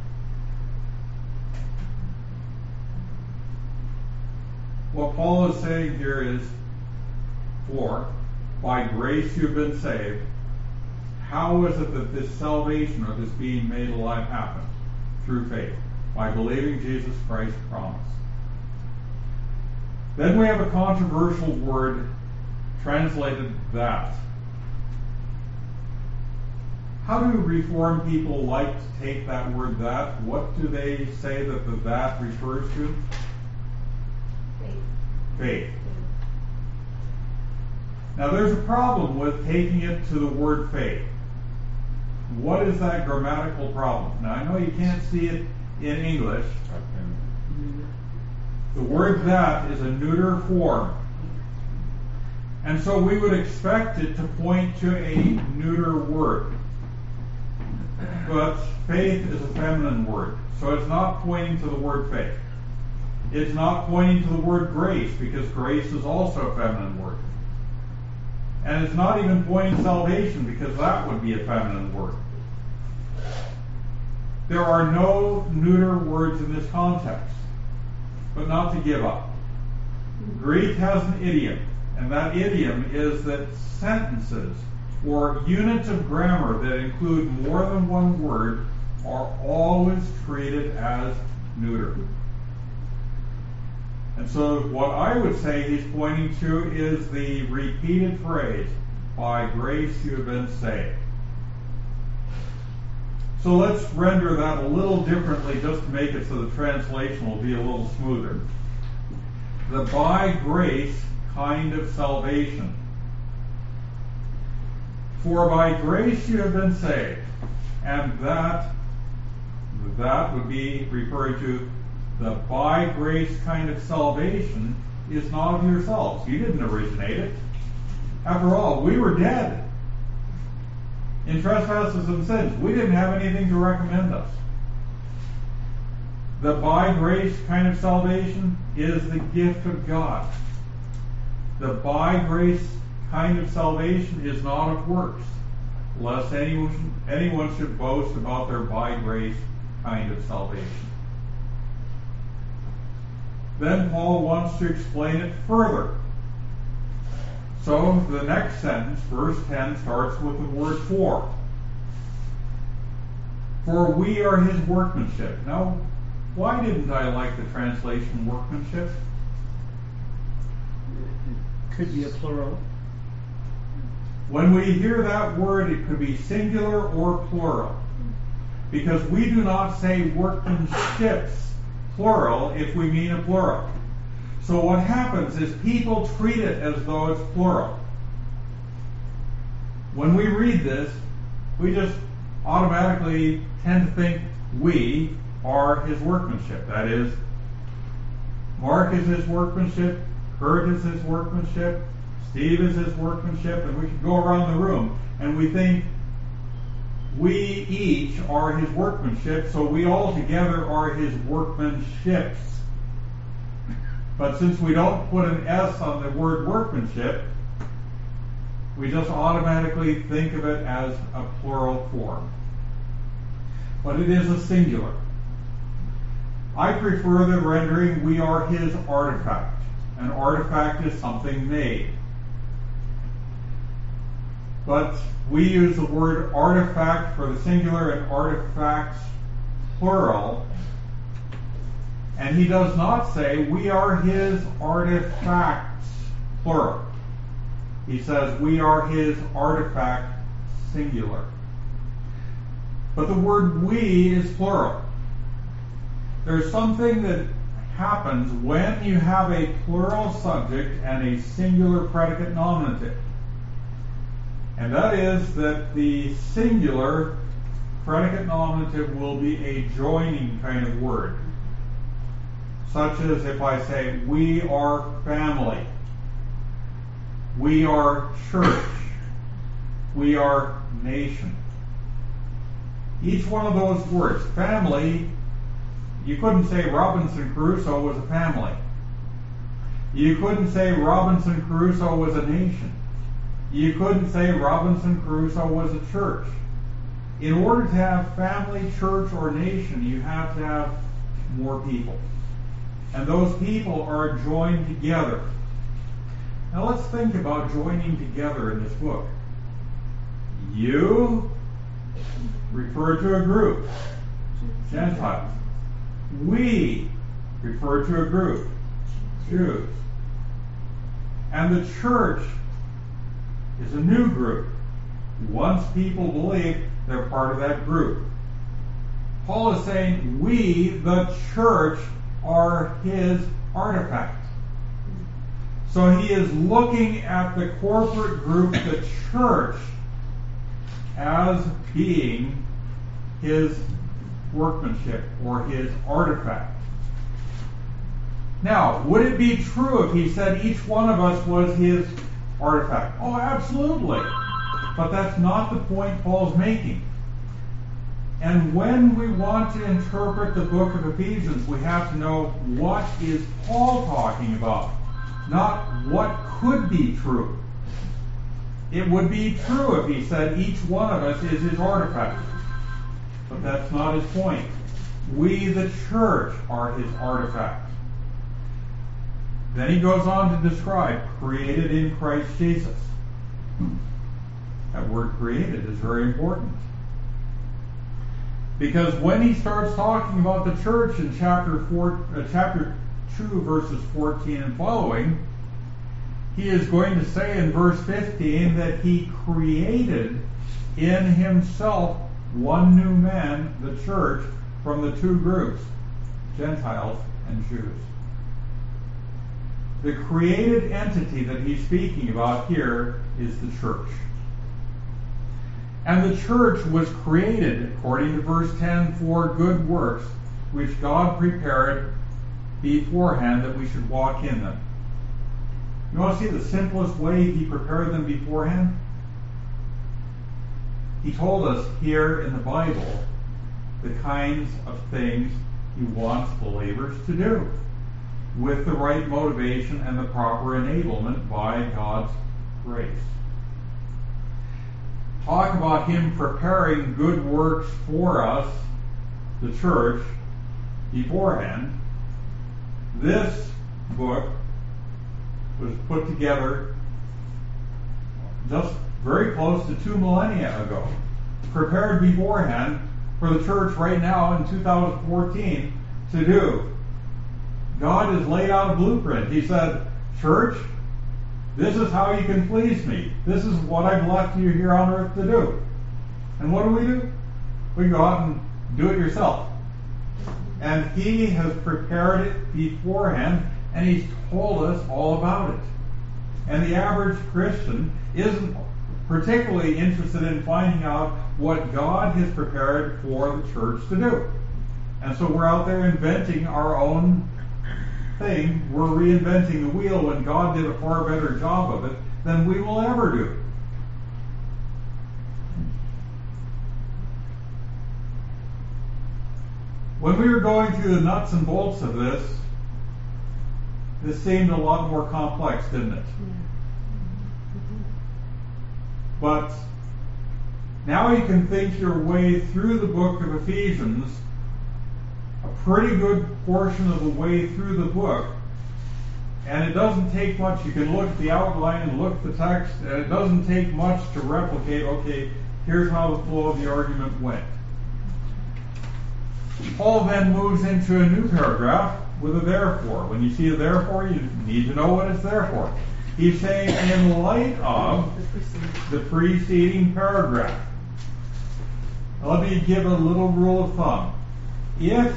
What Paul is saying here is, for by grace you have been saved. How is it that this salvation or this being made alive happened? Through faith, by believing Jesus Christ's promise. Then we have a controversial word translated that. How do Reformed people like to take that word that? What do they say that the that refers to? Faith. Faith. Now there's a problem with taking it to the word faith. What is that grammatical problem? Now I know you can't see it in English. The word that is a neuter form. And so we would expect it to point to a neuter word. But faith is a feminine word. So it's not pointing to the word faith. It's not pointing to the word grace, because grace is also a feminine word. And it's not even pointing to salvation, because that would be a feminine word. There are no neuter words in this context, but not to give up. Greek has an idiom, and that idiom is that sentences or units of grammar that include more than one word are always treated as neuter. And so what I would say he's pointing to is the repeated phrase, by grace you have been saved. So let's render that a little differently just to make it so the translation will be a little smoother. The by grace kind of salvation. For by grace you have been saved, and that, that would be referring to the by grace kind of salvation is not of yourselves. You didn't originate it. After all, we were dead in trespasses and sins. We didn't have anything to recommend us. The by grace kind of salvation is the gift of God. The by grace kind of salvation is not of works, lest anyone, anyone should boast about their by grace kind of salvation. Then Paul wants to explain it further. So the next sentence, verse ten, starts with the word for. For we are his workmanship. Now, why didn't I like the translation workmanship? Could be a plural. When we hear that word, it could be singular or plural. Because we do not say workmanships, plural, if we mean a plural. So what happens is people treat it as though it's plural. When we read this, we just automatically tend to think we are his workmanship. That is, Mark is his workmanship, Kurt is his workmanship, Steve is his workmanship, and we can go around the room and we think we each are his workmanship, so we all together are his workmanships. But since we don't put an S on the word workmanship, we just automatically think of it as a plural form. But it is a singular. I prefer the rendering, we are his artifact. An artifact is something made. But we use the word artifact for the singular and artifacts plural. And he does not say we are his artifacts plural. He says we are his artifact singular. But the word we is plural. There's something that happens when you have a plural subject and a singular predicate nominative. And that is that the singular predicate nominative will be a joining kind of word. Such as if I say, we are family, we are church, we are nation. Each one of those words, family, you couldn't say Robinson Crusoe was a family. You couldn't say Robinson Crusoe was a nation. You couldn't say Robinson Crusoe was a church. In order to have family, church, or nation, you have to have more people. And those people are joined together. Now let's think about joining together in this book. You refer to a group, Gentiles. We refer to a group, Jews. And the church is a new group. Once people believe, they're part of that group. Paul is saying, we, the church, are his artifact. So he is looking at the corporate group, the church, as being his workmanship or his artifact. Now, would it be true if he said each one of us was his artifact? Oh, absolutely. But that's not the point Paul's making. And when we want to interpret the book of Ephesians, we have to know what is Paul talking about, not what could be true. It would be true if he said each one of us is his artifact. But that's not his point. We, the church, are his artifact. Then he goes on to describe created in Christ Jesus. That word created is very important. Because when he starts talking about the church in chapter four, uh, chapter two, verses fourteen and following, he is going to say in verse fifteen that he created in himself one new man, the church, from the two groups, Gentiles and Jews. The created entity that he's speaking about here is the church. And the church was created, according to verse ten, for good works, which God prepared beforehand that we should walk in them. You want to see the simplest way he prepared them beforehand? He told us here in the Bible the kinds of things he wants believers to do, with the right motivation and the proper enablement by God's grace. Talk about him preparing good works for us, the church, beforehand. This book was put together just very close to two millennia ago, prepared beforehand for the church right now in two thousand fourteen to do. God has laid out a blueprint. He said, church, this is how you can please me. This is what I've left you here on earth to do. And what do we do? We go out and do it yourself. And he has prepared it beforehand, and he's told us all about it. And the average Christian isn't particularly interested in finding out what God has prepared for the church to do. And so we're out there inventing our own thing. We're reinventing the wheel when God did a far better job of it than we will ever do. When we were going through the nuts and bolts of this, this seemed a lot more complex, didn't it? But now you can think your way through the book of Ephesians, a pretty good portion of the way through the book, and it doesn't take much. You can look at the outline and look at the text, and it doesn't take much to replicate, okay, here's how the flow of the argument went. Paul then moves into a new paragraph with a therefore. When you see a therefore, you need to know what it's there for. He's saying, in light of the preceding paragraph. Now, let me give a little rule of thumb. If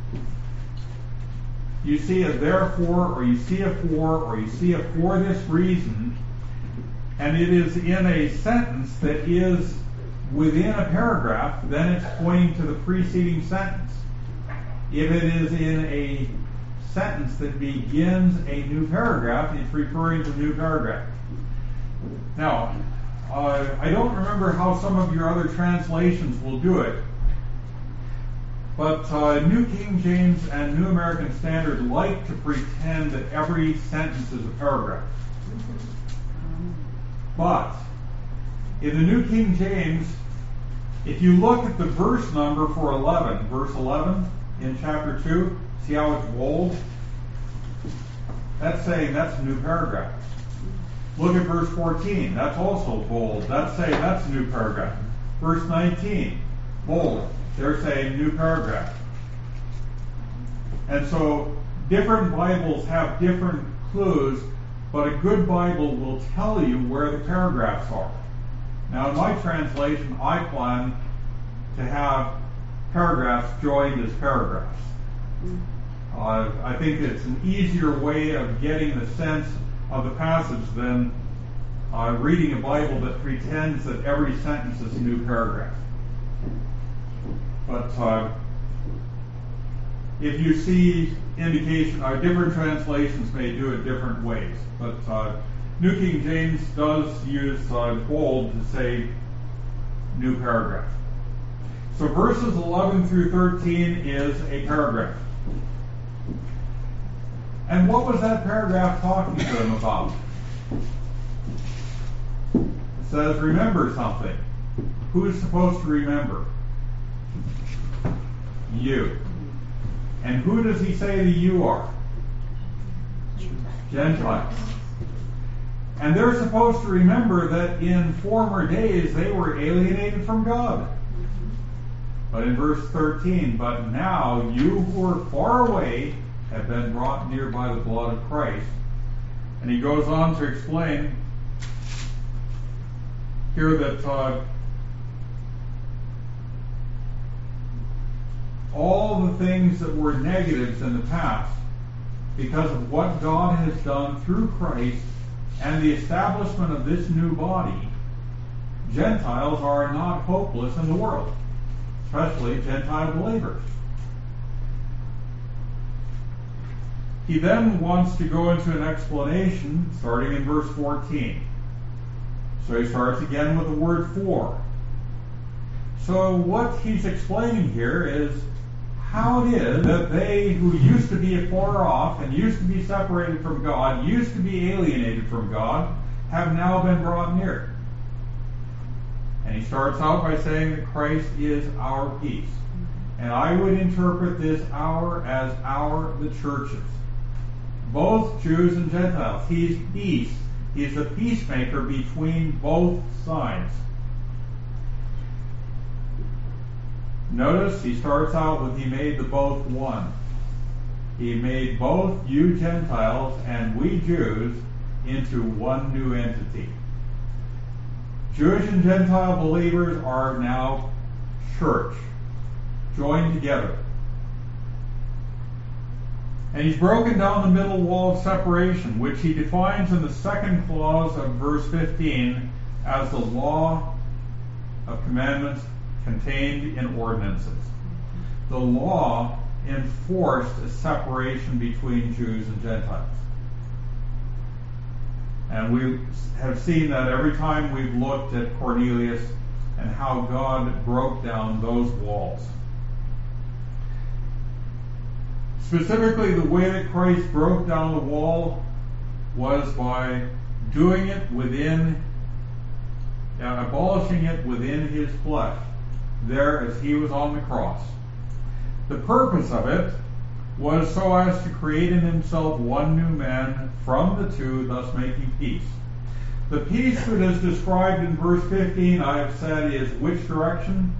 you see a therefore, or you see a for, or you see a for this reason, and it is in a sentence that is within a paragraph, then it's pointing to the preceding sentence. If it is in a sentence that begins a new paragraph, it's referring to a new paragraph. Now, uh, I don't remember how some of your other translations will do it, but uh, New King James and New American Standard like to pretend that every sentence is a paragraph. But in the New King James, if you look at the verse number for eleven, verse eleven in chapter two, see how it's bold? That's saying that's a new paragraph. Look at verse fourteen, that's also bold. That's saying that's a new paragraph. Verse nineteen, bold. They're saying new paragraph. And so different Bibles have different clues, but a good Bible will tell you where the paragraphs are. Now, in my translation, I plan to have paragraphs joined as paragraphs. Uh, I think it's an easier way of getting the sense of the passage than uh, reading a Bible that pretends that every sentence is a new paragraph. But uh, if you see indication, uh, different translations may do it different ways. But uh, New King James does use uh, bold to say new paragraph. So verses eleven through thirteen is a paragraph. And what was that paragraph talking to them about? It says, remember something. Who's supposed to remember? You. And who does he say the you are? Gentiles. And they're supposed to remember that in former days they were alienated from God. But in verse thirteen, but now you who are far away have been brought near by the blood of Christ. And he goes on to explain here that uh, all the things that were negatives in the past, because of what God has done through Christ and the establishment of this new body, Gentiles are not hopeless in the world, especially Gentile believers. He then wants to go into an explanation starting in verse fourteen. So he starts again with the word for. So what he's explaining here is how it is that they who used to be afar off and used to be separated from God, used to be alienated from God, have now been brought near. And he starts out by saying that Christ is our peace. And I would interpret this our as our, the churches. Both Jews and Gentiles. He's peace. He's the peacemaker between both sides. Notice he starts out with he made the both one. He made both you Gentiles and we Jews into one new entity. Jewish and Gentile believers are now church, joined together. And he's broken down the middle wall of separation, which he defines in the second clause of verse fifteen as the law of commandments contained in ordinances. The law enforced a separation between Jews and Gentiles. And we have seen that every time we've looked at Cornelius and how God broke down those walls. Specifically, the way that Christ broke down the wall was by doing it within, uh, abolishing it within his flesh, there as he was on the cross. The purpose of it was so as to create in himself one new man from the two, thus making peace. The peace that is described in verse fifteen, I have said, is which direction?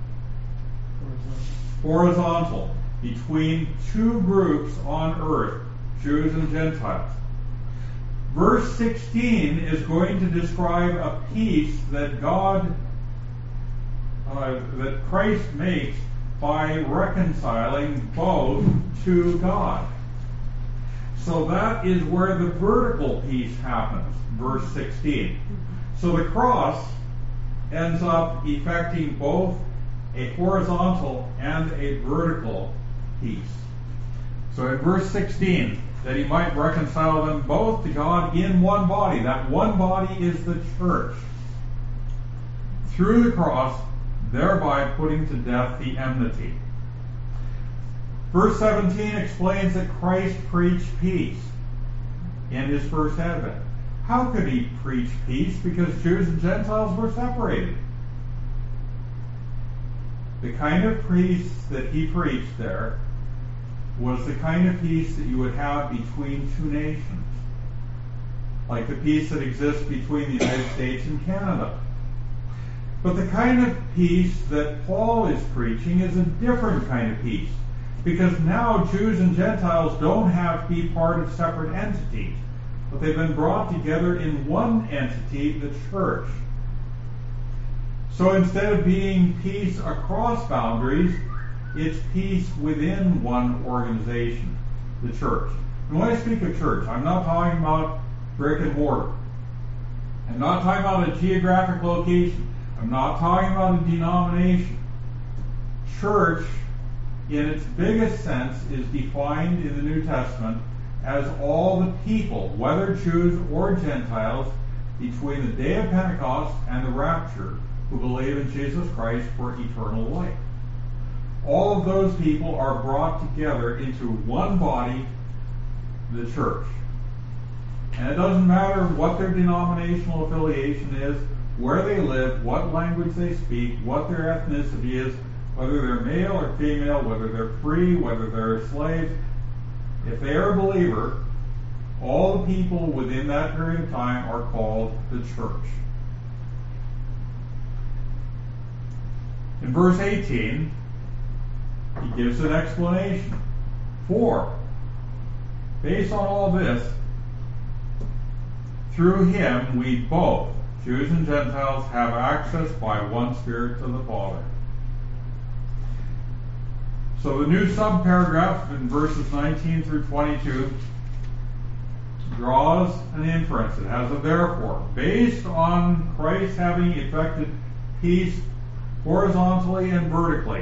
Horizontal. Horizontal. Between two groups on earth, Jews and Gentiles. Verse sixteen is going to describe a peace that God, uh, that Christ makes by reconciling both to God. So that is where the vertical peace happens, verse sixteen. So the cross ends up effecting both a horizontal and a vertical peace. So in verse sixteen, that he might reconcile them both to God in one body. That one body is the church. Through the cross, thereby putting to death the enmity. Verse seventeen explains that Christ preached peace in his first advent. How could he preach peace? Because Jews and Gentiles were separated. The kind of peace that he preached there was the kind of peace that you would have between two nations, like the peace that exists between the United States and Canada. But the kind of peace that Paul is preaching is a different kind of peace, because now Jews and Gentiles don't have to be part of separate entities, but they've been brought together in one entity, the church. So instead of being peace across boundaries, it's peace within one organization, the church. And when I speak of church, I'm not talking about brick and mortar. I'm not talking about a geographic location. I'm not talking about a denomination. Church, in its biggest sense, is defined in the New Testament as all the people, whether Jews or Gentiles, between the day of Pentecost and the rapture, who believe in Jesus Christ for eternal life. All of those people are brought together into one body, the church. And it doesn't matter what their denominational affiliation is, where they live, what language they speak, what their ethnicity is, whether they're male or female, whether they're free, whether they're slaves. If they are a believer, all the people within that period of time are called the church. In verse eighteen, he gives an explanation. For, based on all this, through him we both, Jews and Gentiles, have access by one Spirit to the Father. So the new subparagraph in verses nineteen through twenty-two draws an inference. It has a therefore. Based on Christ having effected peace horizontally and vertically,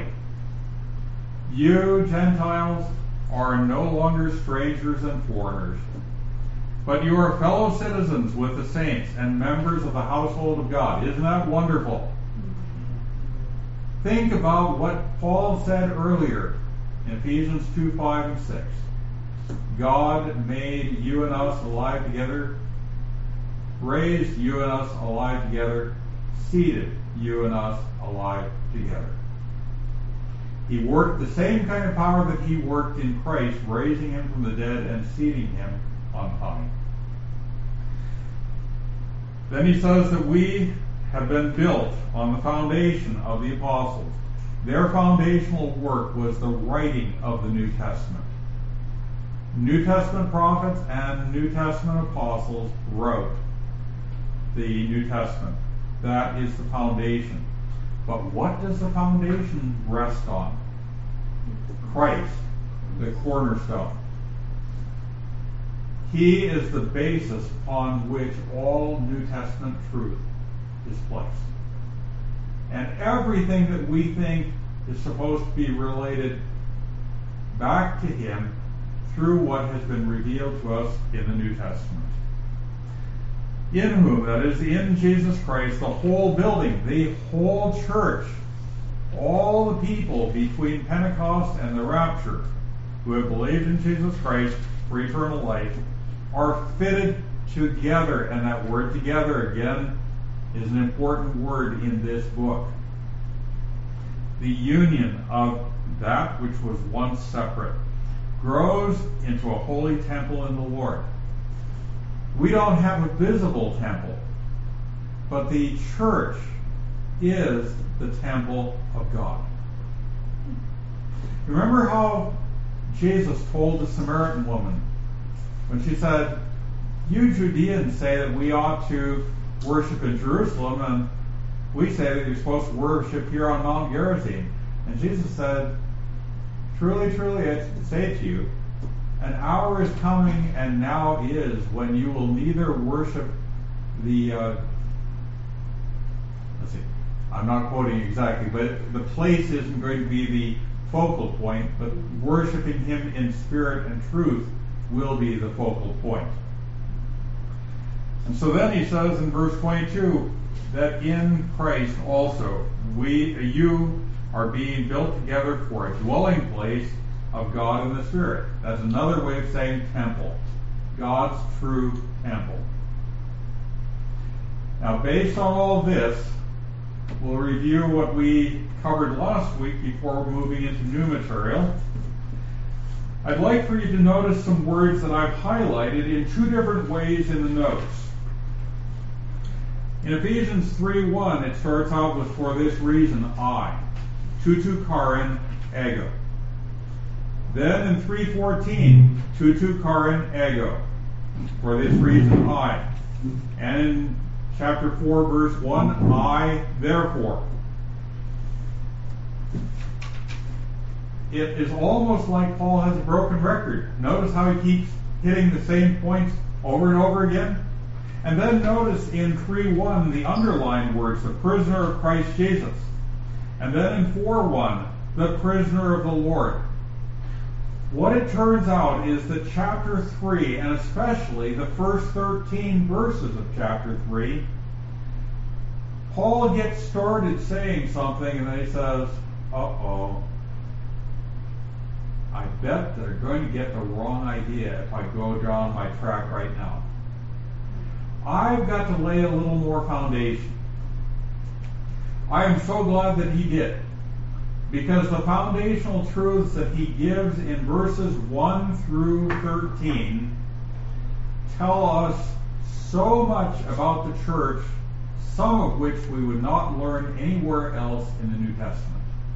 you Gentiles are no longer strangers and foreigners, but you are fellow citizens with the saints and members of the household of God. Isn't that wonderful? Think about what Paul said earlier in Ephesians two, five, and six. God made you and us alive together, raised you and us alive together, seated you and us alive together. He worked the same kind of power that he worked in Christ, raising him from the dead and seating him on high. Then he says that we have been built on the foundation of the apostles. Their foundational work was the writing of the New Testament. New Testament prophets and New Testament apostles wrote the New Testament. That is the foundation. But what does the foundation rest on? Christ, the cornerstone. He is the basis upon which all New Testament truth is placed. And everything that we think is supposed to be related back to him through what has been revealed to us in the New Testament. In whom, that is, in Jesus Christ, the whole building, the whole church, all the people between Pentecost and the rapture who have believed in Jesus Christ for eternal life are fitted together. And that word together, again, is an important word in this book. The union of that which was once separate grows into a holy temple in the Lord. We don't have a visible temple, but the church is the temple of God. Remember how Jesus told the Samaritan woman when she said, "You Judeans say that we ought to worship in Jerusalem, and we say that you're supposed to worship here on Mount Gerizim." And Jesus said, "Truly, truly, I say to you, an hour is coming, and now is, when you will neither worship the, uh, let's see, I'm not quoting exactly, but the place isn't going to be the focal point, but worshiping him in spirit and truth will be the focal point." And so then he says in verse twenty-two that in Christ also we, you are being built together for a dwelling place of God in the Spirit. That's another way of saying temple. God's true temple. Now, based on all this, we'll review what we covered last week before moving into new material. I'd like for you to notice some words that I've highlighted in two different ways in the notes. In Ephesians three one, it starts out with, "For this reason I," tutu charin ego. Then in three fourteen, tutu charin ego, "For this reason I." And in chapter four, verse one, "I therefore." It is almost like Paul has a broken record. Notice how he keeps hitting the same points over and over again. And then notice in three one the underlined words, "the prisoner of Christ Jesus." And then in four one, "the prisoner of the Lord." What it turns out is that chapter three, and especially the first thirteen verses of chapter three, Paul gets started saying something and then he says, uh-oh, I bet they're going to get the wrong idea if I go down my track right now. I've got to lay a little more foundation. I am so glad that he did, because the foundational truths that he gives in verses one through thirteen tell us so much about the church, some of which we would not learn anywhere else in the New Testament.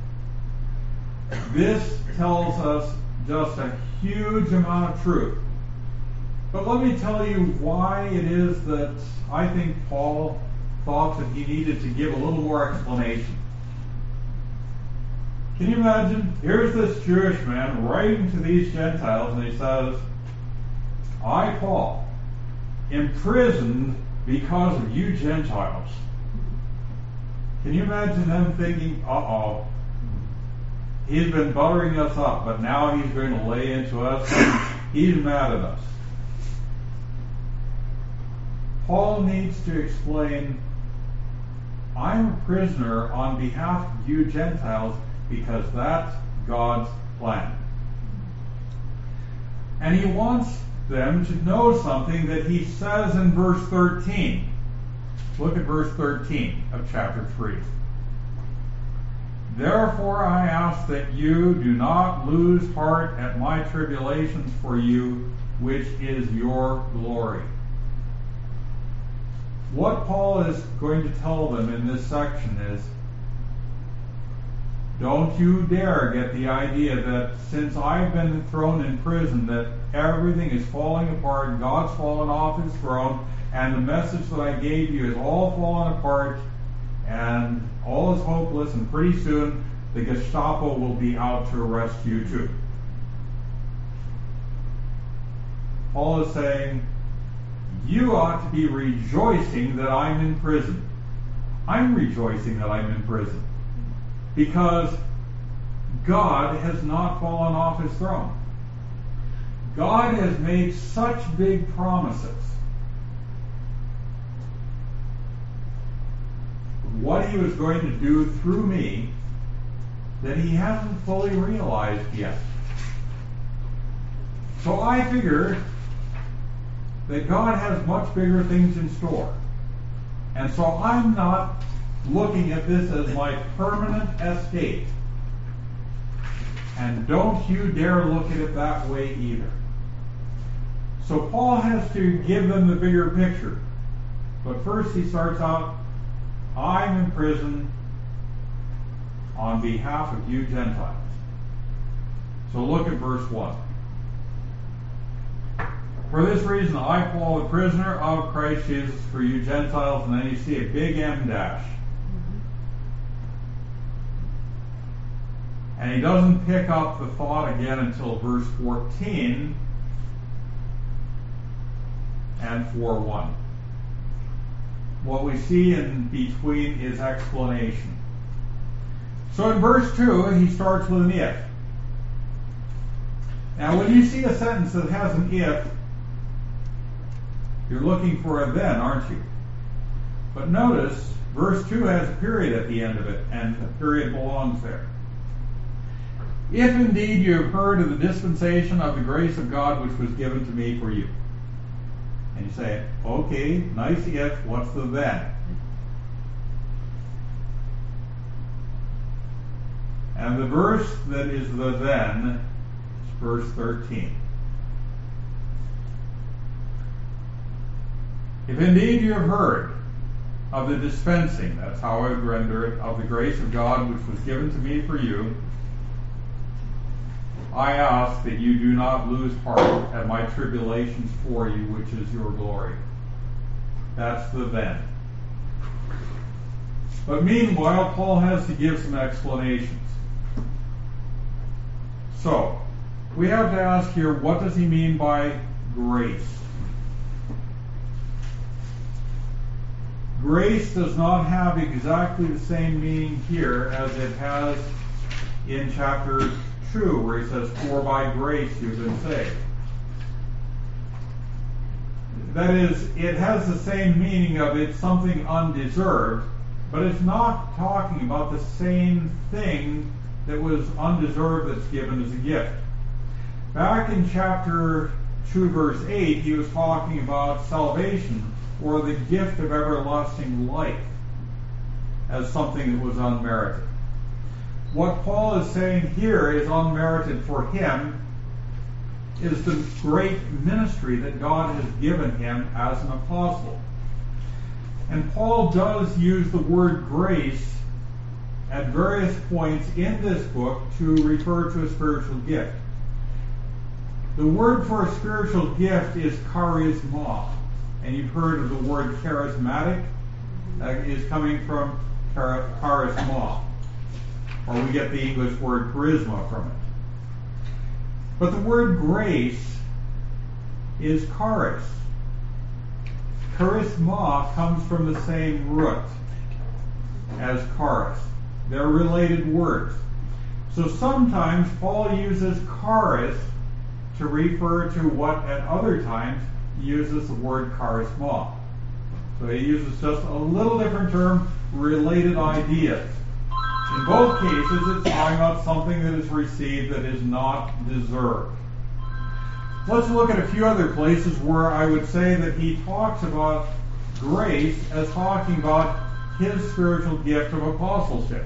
This tells us just a huge amount of truth. But let me tell you why it is that I think Paul thought that he needed to give a little more explanation. Can you imagine? Here's this Jewish man writing to these Gentiles, and he says, I, Paul, imprisoned because of you Gentiles. Can you imagine them thinking, uh-oh, he's been buttering us up, but now he's going to lay into us, and he's mad at us. Paul needs to explain, I'm a prisoner on behalf of you Gentiles because that's God's plan. And he wants them to know something that he says in verse thirteen. Look at verse thirteen of chapter three. Therefore I ask that you do not lose heart at my tribulations for you, which is your glory. What Paul is going to tell them in this section is, don't you dare get the idea that since I've been thrown in prison that everything is falling apart, God's fallen off his throne, and the message that I gave you is all fallen apart, and all is hopeless, and pretty soon the Gestapo will be out to arrest you too. Paul is saying, you ought to be rejoicing that I'm in prison. I'm rejoicing that I'm in prison. Because God has not fallen off his throne. God has made such big promises. What he was going to do through me that he hasn't fully realized yet. So I figure that God has much bigger things in store. And so I'm not looking at this as my permanent escape. And don't you dare look at it that way either. So Paul has to give them the bigger picture. But first he starts out, I'm in prison on behalf of you Gentiles. So look at verse one. For this reason, I, Paul, the prisoner of Christ Jesus for you Gentiles, and then you see a big M dash. And he doesn't pick up the thought again until verse fourteen and four one. What we see in between is explanation. So in verse two, he starts with an if. Now when you see a sentence that has an if, you're looking for a then, aren't you? But notice, verse two has a period at the end of it, and the period belongs there. If indeed you have heard of the dispensation of the grace of God which was given to me for you. And you say, okay, nice if, what's the then? And the verse that is the then is verse thirteen. If indeed you have heard of the dispensing, that's how I would render it, of the grace of God which was given to me for you, I ask that you do not lose heart at my tribulations for you, which is your glory. That's the then. But meanwhile, Paul has to give some explanations. So, we have to ask here, what does he mean by grace? Grace does not have exactly the same meaning here as it has in chapter two, where he says, for by grace you've been saved. That is, it has the same meaning of it's something undeserved, but it's not talking about the same thing that was undeserved that's given as a gift. Back in chapter two, verse eight, he was talking about salvation, or the gift of everlasting life, as something that was unmerited. What Paul is saying here is unmerited for him is the great ministry that God has given him as an apostle. And Paul does use the word grace at various points in this book to refer to a spiritual gift. The word for a spiritual gift is charisma. And you've heard of the word charismatic. That is coming from charisma. or we get the English word charisma from it. But the word grace is charis. Charisma comes from the same root as charis. They're related words. So sometimes Paul uses charis to refer to what at other times uses the word charisma. So he uses just a little different term, related ideas. In both cases, it's talking about something that is received that is not deserved. Let's look at a few other places where I would say that he talks about grace as talking about his spiritual gift of apostleship.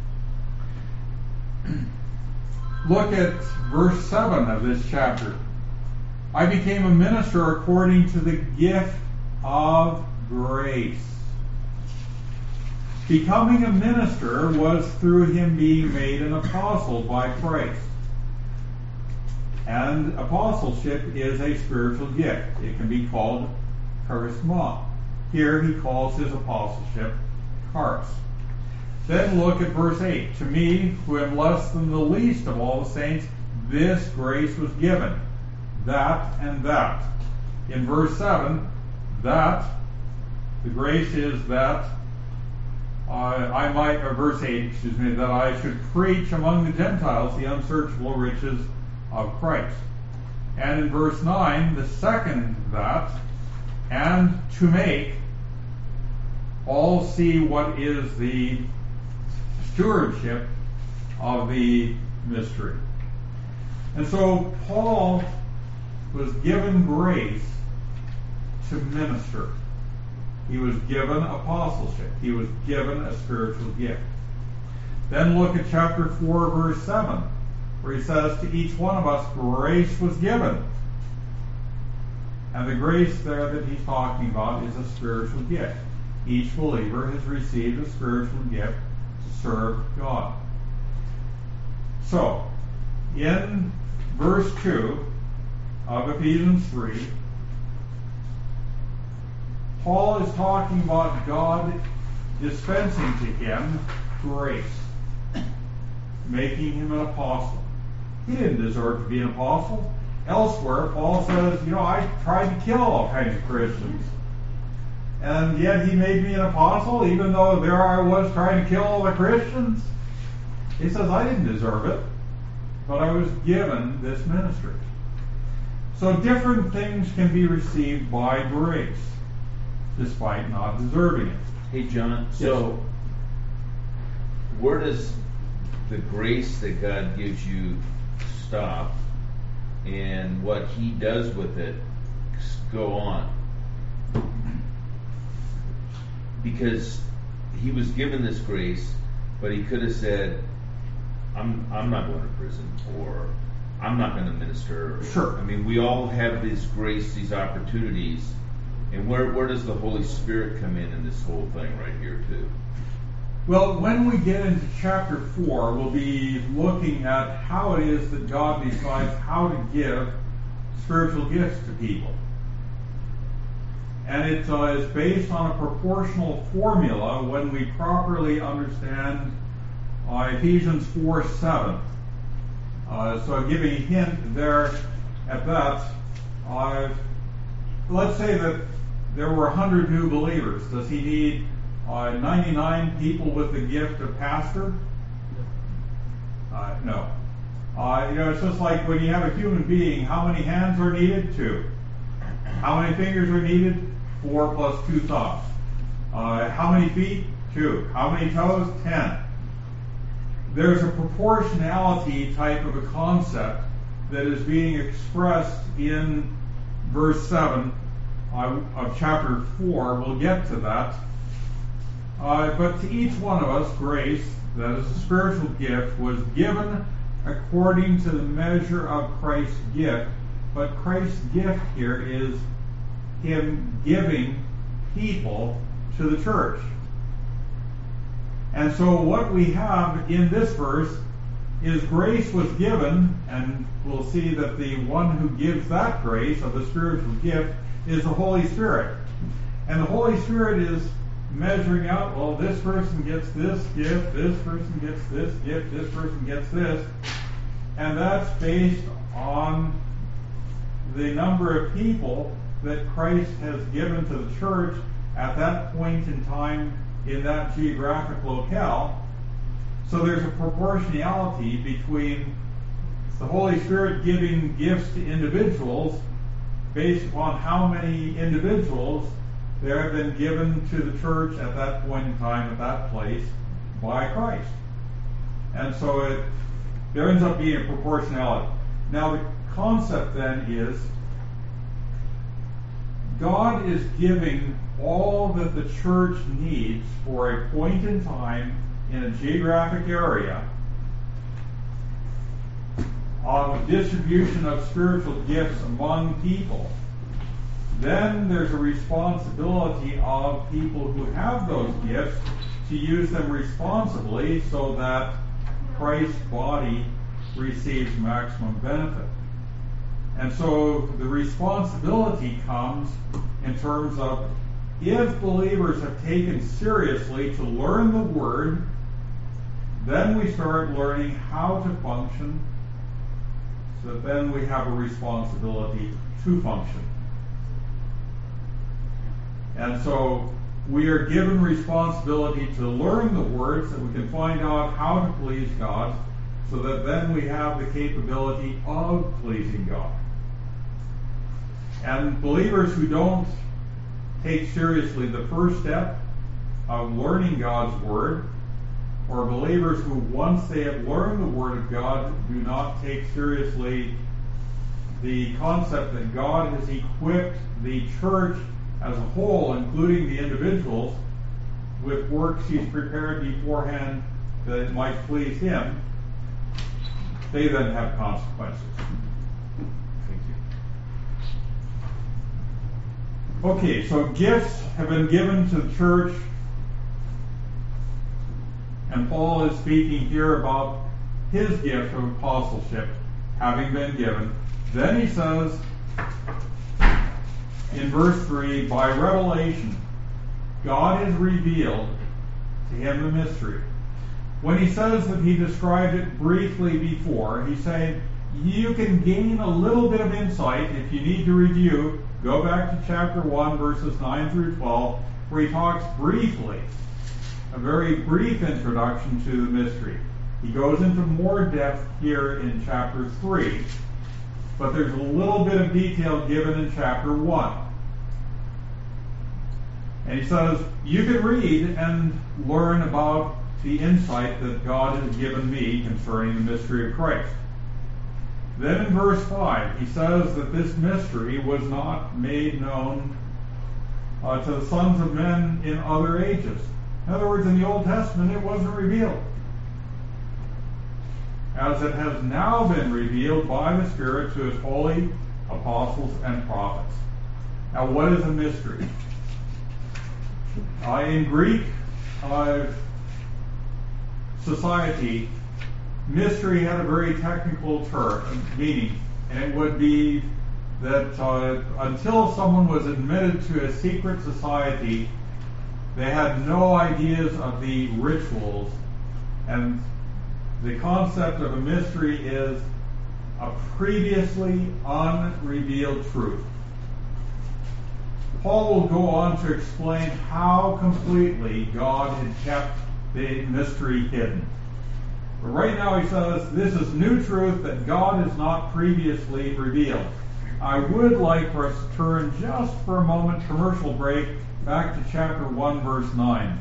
Look at verse seven of this chapter. I became a minister according to the gift of grace. Becoming a minister was through him being made an apostle by Christ. And apostleship is a spiritual gift. It can be called charisma. Here he calls his apostleship charis. Then look at verse eight. To me, who am less than the least of all the saints, this grace was given. That and that. In verse seven, that, the grace is that uh, I might, or verse eight, excuse me, that I should preach among the Gentiles the unsearchable riches of Christ. And in verse nine, the second that, and to make all see what is the stewardship of the mystery. And so Paul was given grace to minister. He was given apostleship. He was given a spiritual gift. Then look at chapter four, verse seven, where he says, to each one of us grace was given. And the grace there that he's talking about is a spiritual gift. Each believer has received a spiritual gift to serve God. So, in verse two of Ephesians three, Paul is talking about God dispensing to him grace, making him an apostle. He didn't deserve to be an apostle. Elsewhere, Paul says, you know, I tried to kill all kinds of Christians. And yet he made me an apostle, even though there I was trying to kill all the Christians. He says, I didn't deserve it, but I was given this ministry. So different things can be received by grace, despite not deserving it. Hey, John, so where does the grace that God gives you stop, and what he does with it go on? Because he was given this grace, but he could have said, I'm I'm not going to prison, or I'm not going to minister. Sure. I mean, we all have this grace, these opportunities, and where where does the Holy Spirit come in in this whole thing right here too? Well, when we get into chapter four, we'll be looking at how it is that God decides how to give spiritual gifts to people. And it uh, is based on a proportional formula when we properly understand uh, Ephesians four seven. Uh, so I'm giving a hint there at that. Uh, let's say that there were one hundred new believers. Does he need uh, ninety-nine people with the gift of pastor? Uh, no. Uh, you know, it's just like when you have a human being, how many hands are needed? Two. How many fingers are needed? Four plus two thumbs. Uh, how many feet? Two. How many toes? Ten. There's a proportionality type of a concept that is being expressed in verse seven uh, of chapter four. We'll get to that. Uh, but to each one of us, grace, that is a spiritual gift, was given according to the measure of Christ's gift. But Christ's gift here is him giving people to the church. And so what we have in this verse is grace was given, and we'll see that the one who gives that grace of the spiritual gift is the Holy Spirit. And the Holy Spirit is measuring out, well, this person gets this gift, this person gets this gift, this person gets this. And that's based on the number of people that Christ has given to the church at that point in time in that geographic locale. So there's a proportionality between the Holy Spirit giving gifts to individuals based upon how many individuals there have been given to the church at that point in time, at that place, by Christ. And so it there ends up being a proportionality. Now the concept then is God is giving all that the church needs for a point in time in a geographic area of distribution of spiritual gifts among people. Then there's a responsibility of people who have those gifts to use them responsibly so that Christ's body receives maximum benefit. And so the responsibility comes in terms of if believers have taken seriously to learn the Word, then we start learning how to function, so that then we have a responsibility to function. And so we are given responsibility to learn the Word so we can find out how to please God, so that then we have the capability of pleasing God. And believers who don't take seriously the first step of learning God's Word, or believers who, once they have learned the Word of God, do not take seriously the concept that God has equipped the church as a whole, including the individuals, with works He's prepared beforehand that it might please Him, they then have consequences. Thank you. Okay, so gifts have been given to the church, and Paul is speaking here about his gift of apostleship having been given. Then he says in verse three, by revelation, God has revealed to him the mystery. When he says that he described it briefly before, he's saying you can gain a little bit of insight if you need to review. Go back to chapter one, verses nine through twelve, where he talks briefly, a very brief introduction to the mystery. He goes into more depth here in chapter three, but there's a little bit of detail given in chapter one. And he says, you can read and learn about the insight that God has given me concerning the mystery of Christ. Then in verse five, he says that this mystery was not made known uh, to the sons of men in other ages. In other words, in the Old Testament, it wasn't revealed, as it has now been revealed by the Spirit to His holy apostles and prophets. Now, what is a mystery? Uh, in Greek uh, society, mystery had a very technical term, meaning, and it would be that uh, until someone was admitted to a secret society, they had no ideas of the rituals. And the concept of a mystery is a previously unrevealed truth. Paul will go on to explain how completely God had kept the mystery hidden. But right now he says this is new truth that God has not previously revealed. I would like for us to turn just for a moment, commercial break, back to chapter one, verse nine.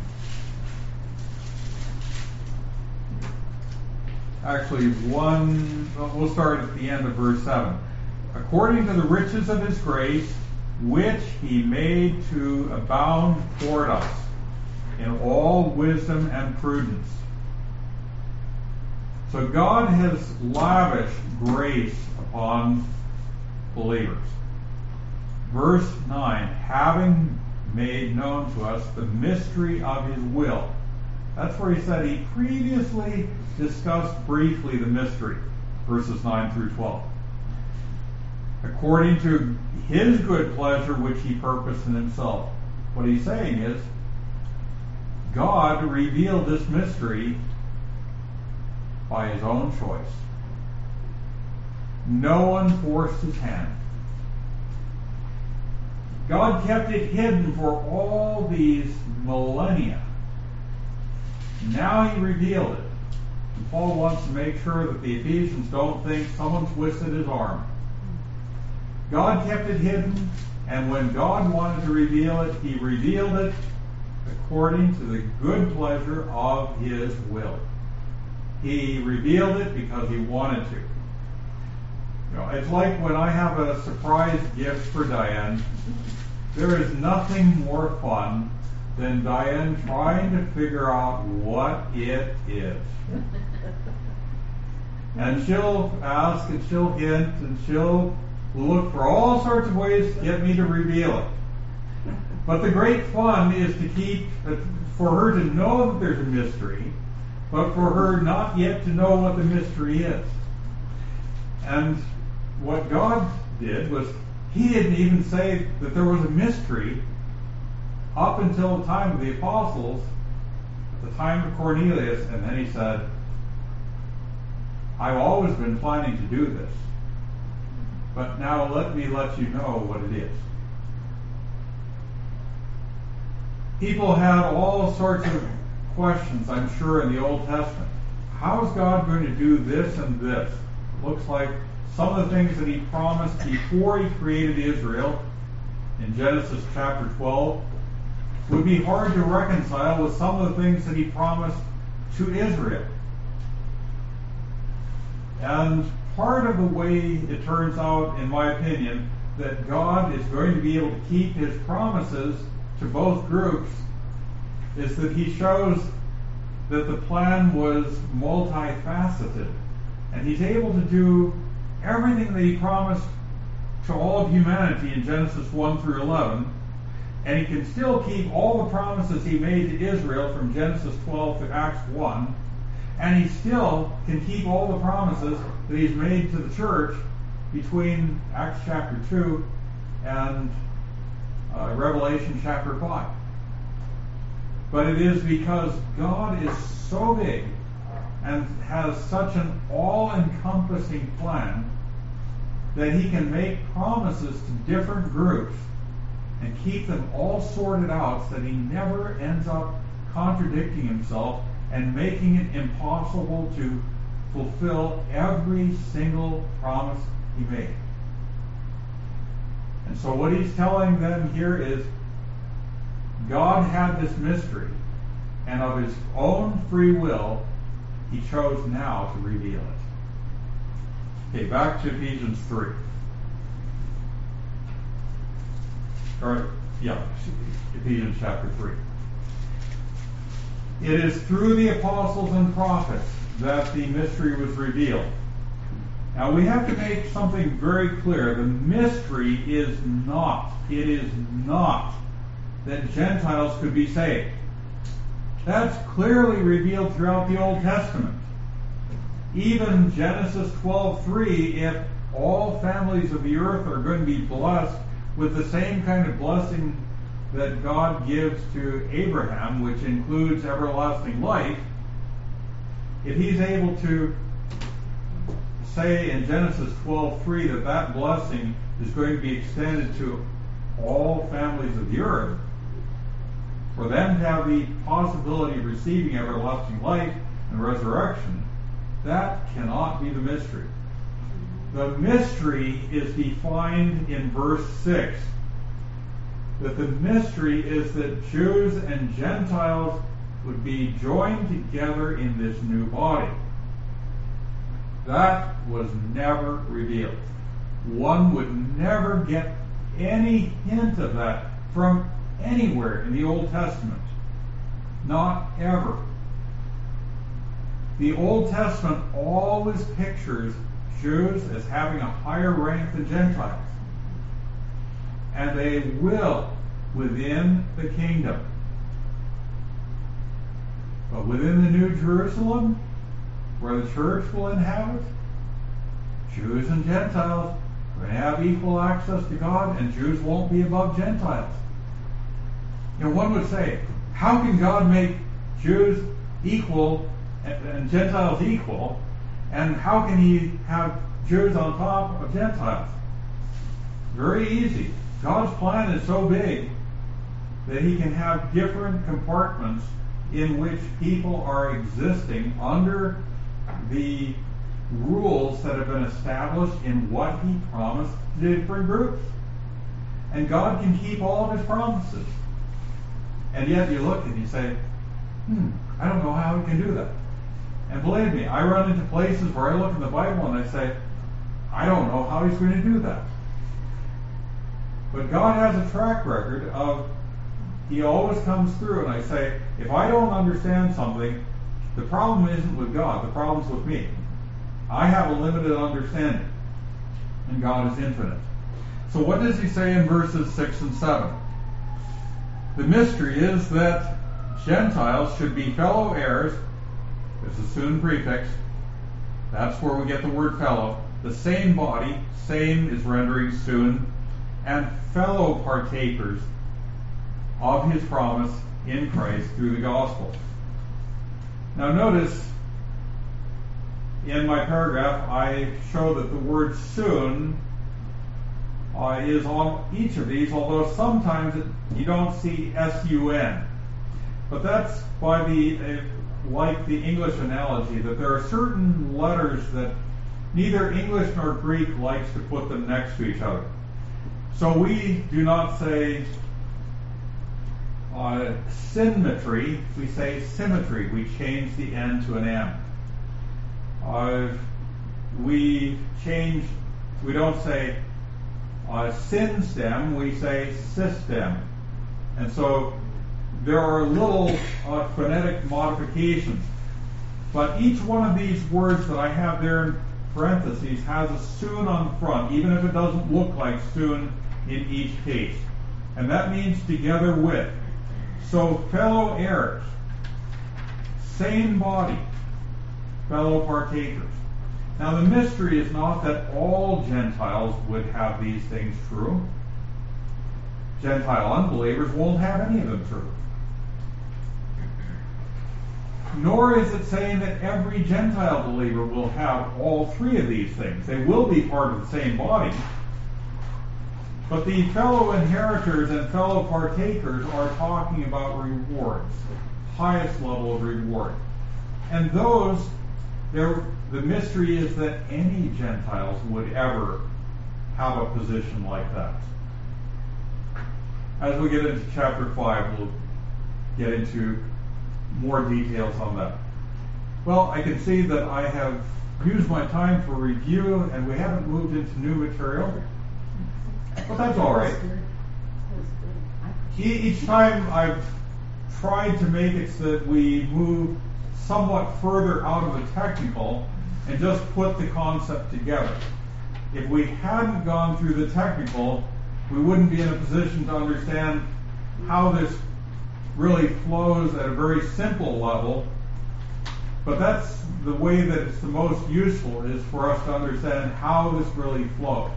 Actually, one, we'll start at the end of verse seven. According to the riches of His grace, which He made to abound toward us in all wisdom and prudence. So God has lavished grace upon believers. Verse nine, having made known to us the mystery of His will. That's where he said he previously discussed briefly the mystery, verses nine through twelve. According to His good pleasure which He purposed in Himself. What he's saying is, God revealed this mystery by his own choice. No one forced his hand. God kept it hidden for all these millennia. Now he revealed it. And Paul wants to make sure that the Ephesians don't think someone twisted his arm. God kept it hidden, and when God wanted to reveal it, he revealed it according to the good pleasure of his will. He revealed it because he wanted to. You know, it's like when I have a surprise gift for Diane. There is nothing more fun than Diane trying to figure out what it is. And she'll ask and she'll hint and she'll look for all sorts of ways to get me to reveal it. But the great fun is to keep, for her to know that there's a mystery, but for her not yet to know what the mystery is. And what God did was, he didn't even say that there was a mystery up until the time of the apostles, the time of Cornelius, and then he said, I've always been planning to do this, but now let me let you know what it is. People had all sorts of questions, I'm sure, in the Old Testament. How is God going to do this and this? Looks like some of the things that he promised before he created Israel in Genesis chapter twelve would be hard to reconcile with some of the things that he promised to Israel. And part of the way it turns out, in my opinion, that God is going to be able to keep his promises to both groups is that he shows that the plan was multifaceted. And he's able to do everything that he promised to all of humanity in Genesis one through eleven, and he can still keep all the promises he made to Israel from Genesis twelve to Acts one, and he still can keep all the promises that he's made to the church between Acts chapter two and uh, Revelation chapter five. But it is because God is so big and has such an all-encompassing plan that he can make promises to different groups and keep them all sorted out so that he never ends up contradicting himself and making it impossible to fulfill every single promise he made. And so what he's telling them here is God had this mystery, and of his own free will, he chose now to reveal it. Okay, back to Ephesians three. Or, yeah, Ephesians chapter three. It is through the apostles and prophets that the mystery was revealed. Now we have to make something very clear. The mystery is not, it is not that Gentiles could be saved. That's clearly revealed throughout the Old Testament. Even Genesis twelve three, if all families of the earth are going to be blessed with the same kind of blessing that God gives to Abraham, which includes everlasting life, if he's able to say in Genesis twelve three that that blessing is going to be extended to all families of the earth, for them to have the possibility of receiving everlasting life and resurrection, that cannot be the mystery. The mystery is defined in verse six. That the mystery is that Jews and Gentiles would be joined together in this new body. That was never revealed. One would never get any hint of that from anywhere in the Old Testament. Not ever. The Old Testament always pictures Jews as having a higher rank than Gentiles. And they will within the kingdom. But within the New Jerusalem, where the church will inhabit, Jews and Gentiles are going to have equal access to God, and Jews won't be above Gentiles. You know, one would say, how can God make Jews equal and, and Gentiles equal, and how can he have Jews on top of Gentiles? Very easy. God's plan is so big that he can have different compartments in which people are existing under the rules that have been established in what he promised to different groups. And God can keep all of his promises. And yet you look and you say, hmm, I don't know how he can do that. And believe me, I run into places where I look in the Bible and I say, I don't know how he's going to do that. But God has a track record of, he always comes through, and I say, if I don't understand something, the problem isn't with God, the problem's with me. I have a limited understanding, and God is infinite. So what does he say in verses six and seven? The mystery is that Gentiles should be fellow heirs. There's a soon prefix. That's where we get the word fellow. The same body, same is rendering soon, and fellow partakers of his promise in Christ through the gospel. Now notice, in my paragraph, I show that the word soon uh, is on each of these, although sometimes it, you don't see S U N. But that's by the, uh, like the English analogy, that there are certain letters that neither English nor Greek likes to put them next to each other. So we do not say uh, symmetry, we say symmetry. We change the N to an M. Uh, we change, we don't say uh, sin stem, we say system. And so there are little uh, phonetic modifications. But each one of these words that I have there in parentheses has a soon on front, even if it doesn't look like soon in each case. And that means together with. So fellow heirs, same body, fellow partakers. Now the mystery is not that all Gentiles would have these things true. Gentile unbelievers won't have any of them true. Nor is it saying that every Gentile believer will have all three of these things. They will be part of the same body. But the fellow inheritors and fellow partakers are talking about rewards, highest level of reward. And those, the mystery is that any Gentiles would ever have a position like that. As we get into chapter five, we'll get into more details on that. Well, I can see that I have used my time for review, and we haven't moved into new material. But that's all right. Each time I've tried to make it so that we move somewhat further out of the technical and just put the concept together. If we hadn't gone through the technical, we wouldn't be in a position to understand how this really flows at a very simple level. But that's the way that it's the most useful, is for us to understand how this really flows.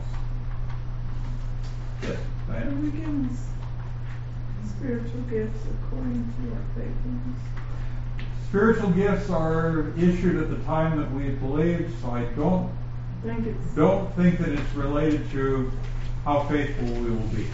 Yes, Are we given spiritual gifts according to our faithfulness? Spiritual gifts are issued at the time that we believe, so I don't think it's don't think that it's related to how faithful we will be.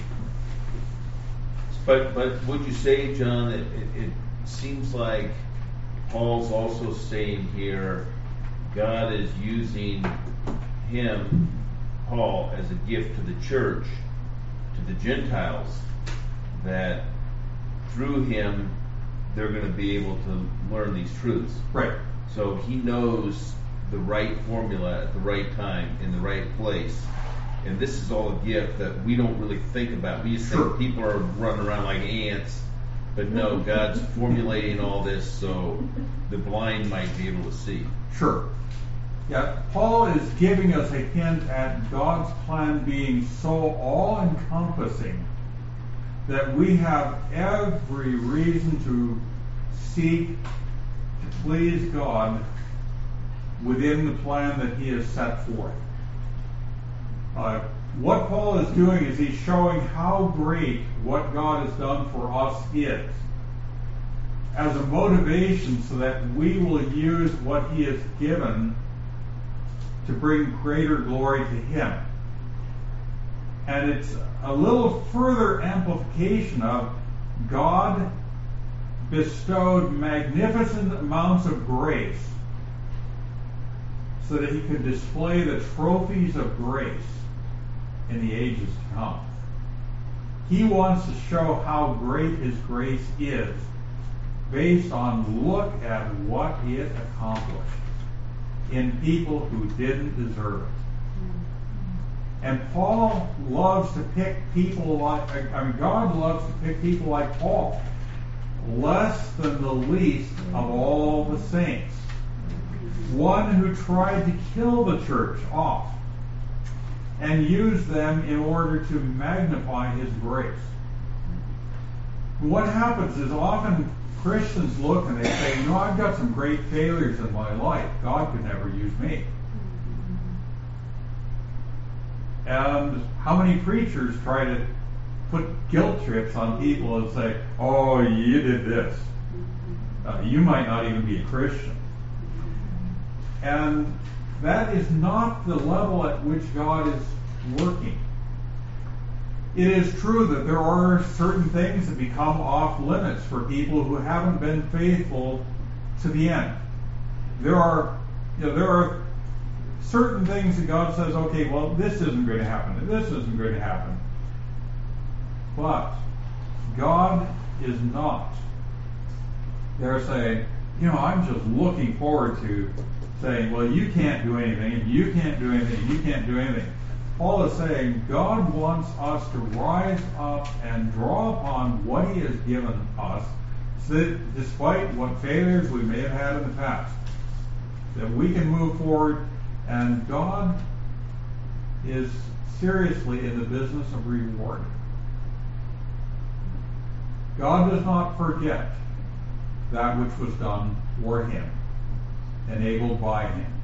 But but would you say, John, that it, it seems like Paul's also saying here, God is using him, Paul, as a gift to the church, to the Gentiles, that through him they're going to be able to learn these truths. Right. So he knows the right formula at the right time in the right place. And this is all a gift that we don't really think about. We just Sure. think people are running around like ants. But no, God's formulating all this so the blind might be able to see. Sure. Yeah, Paul is giving us a hint at God's plan being so all-encompassing that we have every reason to seek to please God within the plan that he has set forth. Uh, what Paul is doing is he's showing how great what God has done for us is. as a motivation so that we will use what he has given to bring greater glory to him. And it's a little further amplification of God bestowed magnificent amounts of grace so that he could display the trophies of grace in the ages to come. He wants to show how great his grace is based on look at what it accomplished in people who didn't deserve it. And Paul loves to pick people like, I mean, God loves to pick people like Paul, less than the least of all the saints. One who tried to kill the church off and use them in order to magnify his grace. What happens is often Christians look and they say, you know, I've got some great failures in my life. God could never use me. And how many preachers try to put guilt trips on people and say, oh, you did this. Uh, you might not even be a Christian. And that is not the level at which God is working. It is true that there are certain things that become off limits for people who haven't been faithful to the end. There are, you know, there are certain things that God says, okay, well, this isn't going to happen, and this isn't going to happen. But God is not there saying, you know, I'm just looking forward to saying, well, you can't do anything, and you can't do anything, and you can't do anything. Paul is saying God wants us to rise up and draw upon what he has given us, so that despite what failures we may have had in the past, that we can move forward, and God is seriously in the business of rewarding. God does not forget that which was done for him, enabled by him.